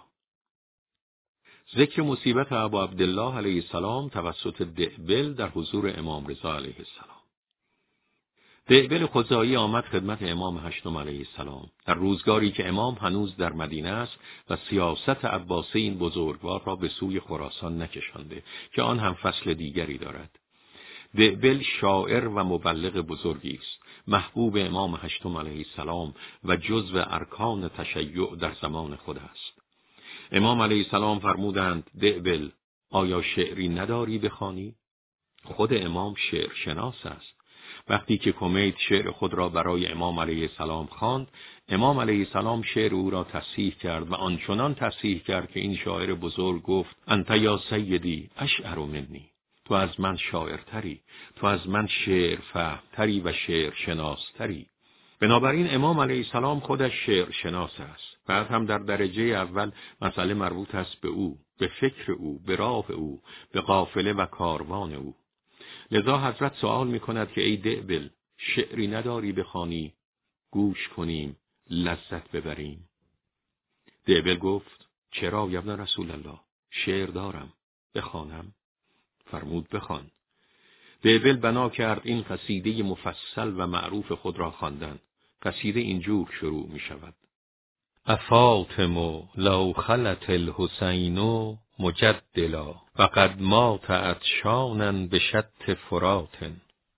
Speaker 1: ذکر مصیبت ابا عبدالله علیه السلام توسط دئبل در حضور امام رضا علیه السلام. دئبل خزاعی آمد خدمت امام هشتم علیه السلام در روزگاری که امام هنوز در مدینه است و سیاست عباسی این بزرگوار را به سوی خراسان نکشانده که آن هم فصل دیگری دارد. دئبل شاعر و مبلغ بزرگی است، محبوب امام هشتم علیه السلام و جزو ارکان تشیع در زمان خود است. امام علیه السلام فرمودند: دئبل، آیا شعری نداری بخوانی؟ خود امام شعر شناس است. وقتی که کمید شعر خود را برای امام علیه السلام خواند، امام علیه السلام شعر او را تصحیح کرد و آنچنان تصحیح کرد که این شاعر بزرگ گفت: انت یا سیدی اشعر منی، تو از من شاعرتری، تو از من شعر فهمتری و شعر شناستری. بنابراین امام علیه السلام خودش شعر شناس است. بعد هم در درجه اول مسئله مربوط است به او، به فکر او، به راه او، به قافله و کاروان او. لذا حضرت سوال می کند که ای دئبل، شعری نداری بخوانی؟ گوش کنیم، لذت ببریم. دئبل گفت: چرا یا ابن رسول الله، شعر دارم، بخوانم؟ فرمود: بخوان. دئبل بنا کرد این قصیده مفصل و معروف خود را خواندن. قصیده اینجور شروع می شود: افاطم لو خلت الحسین مجدلا و قد مات عطشانا بشط فرات.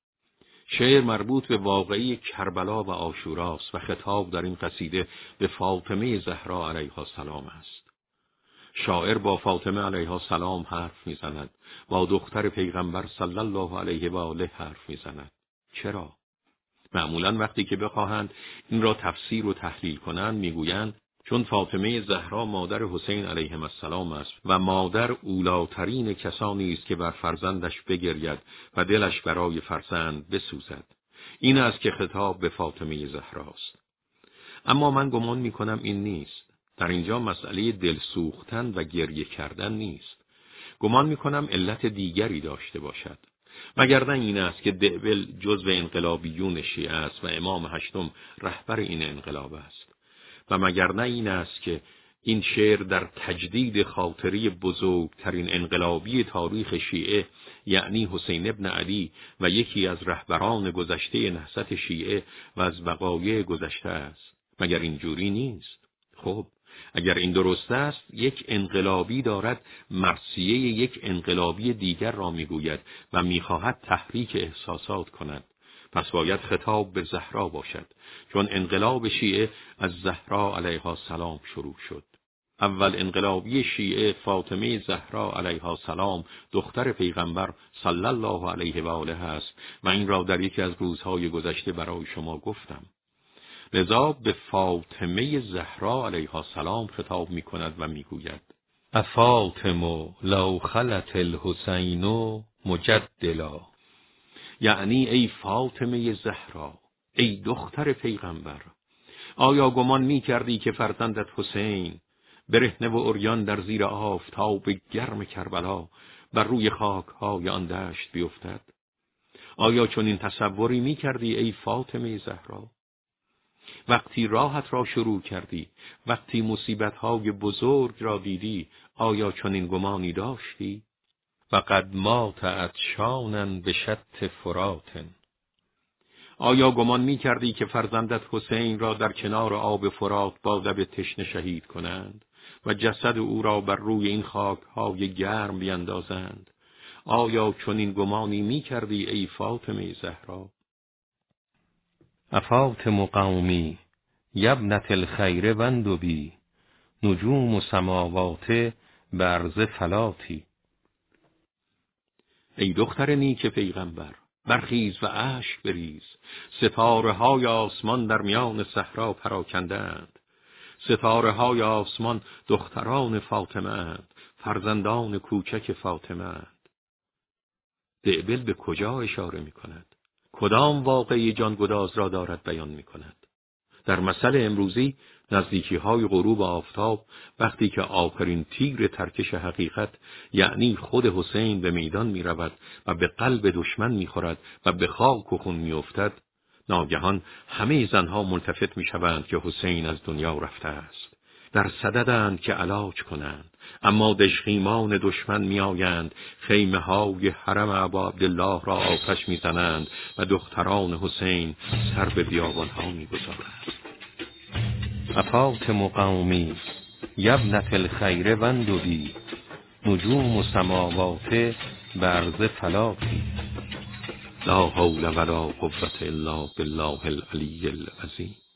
Speaker 1: شعر مربوط به واقعی کربلا و عاشوراست و خطاب در این قصیده به فاطمه زهرا علیها السلام است. شاعر با فاطمه علیها السلام حرف میزند، با دختر پیغمبر صلی الله علیه و آله حرف میزند. چرا؟ معمولاً وقتی که بخواهند این را تفسیر و تحلیل کنند میگویند چون فاطمه زهرا مادر حسین علیه السلام است و مادر اولاترین کسانی است که بر فرزندش بگرید و دلش برای فرزند بسوزد. این است که خطاب به فاطمه زهرا است. اما من گمان میکنم این نیست. در اینجا مسئله دل سوختن و گریه کردن نیست. گمان میکنم علت دیگری داشته باشد. مگر نه این است که دئبل جزو انقلابیون شیعه است و امام هشتم رهبر این انقلاب است. و مگر نه این است که این شعر در تجدید خاطری بزرگترین انقلابی تاریخ شیعه یعنی حسین ابن علی و یکی از رهبران گذشته نهضت شیعه و از وقایع گذشته است. مگر اینجوری نیست؟ خب اگر این درست است، یک انقلابی دارد مرثیه یک انقلابی دیگر را میگوید و میخواهد تحریک احساسات کند. پس باید خطاب به زهرا باشد، چون انقلاب شیعه از زهرا علیها السلام شروع شد. اول انقلابی شیعه فاطمه زهرا علیها السلام دختر پیغمبر صلی الله علیه و آله است و این را در یکی از روزهای گذشته برای شما گفتم. لذا به فاطمه زهرا علیها السلام خطاب می کند و می گوید: افاطم لو خلت الحسین مجدلا، یعنی ای فاطمه زهرا، ای دختر پیغمبر، آیا گمان می کردی که فرزندت حسین برهنه و عریان در زیر آفتاب گرم کربلا بر روی خاک های آن دشت بیفتد؟ آیا چون این تصوری می کردی ای فاطمه زهرا؟ وقتی راحت را شروع کردی، وقتی مصیبت‌های بزرگ را دیدی، آیا چون این گمانی داشتی؟ و قد مات عطشانا بشط فرات. آیا گمان می کردی که فرزندت حسین را در کنار آب فرات با لب تشنه شهید کنند و جسد او را بر روی این خاک‌های گرم بیندازند؟ آیا چون این گمانی می کردی ای فاطمه زهرا؟
Speaker 2: افاطم قومی یبنت الخیر وندبی، نجوم و سماوات برز فلاتی.
Speaker 1: ای دختر نیک پیغمبر، برخیز و اشک بریز. ستاره های آسمان در میان صحرا پراکندند. ستاره های آسمان دختران فاطمه اند، فرزندان کوچک فاطمه اند. دعبل به کجا اشاره می کند؟ کدام واقعی جانگداز را دارد بیان می کند؟ در مثل امروزی نزدیکی های غروب آفتاب، وقتی که آخرین تیر ترکش حقیقت یعنی خود حسین به میدان می رود و به قلب دشمن می خورد و به خاک و خون می افتد، ناگهان همه زنها ملتفت می شوند که حسین از دنیا رفته است. در صددند که علاج کنند، اما دژخیمان دشمن می آیند، خیمه های حرم ابا عبدالله را آتش می زنند و دختران حسین سر به بیابان ها می گذارند.
Speaker 2: افاطم قومی یبنت الخیر وندبی، نجوم و سماوات برز فلاتی.
Speaker 1: لا حول ولا قوة الا بالله العلی العظیم.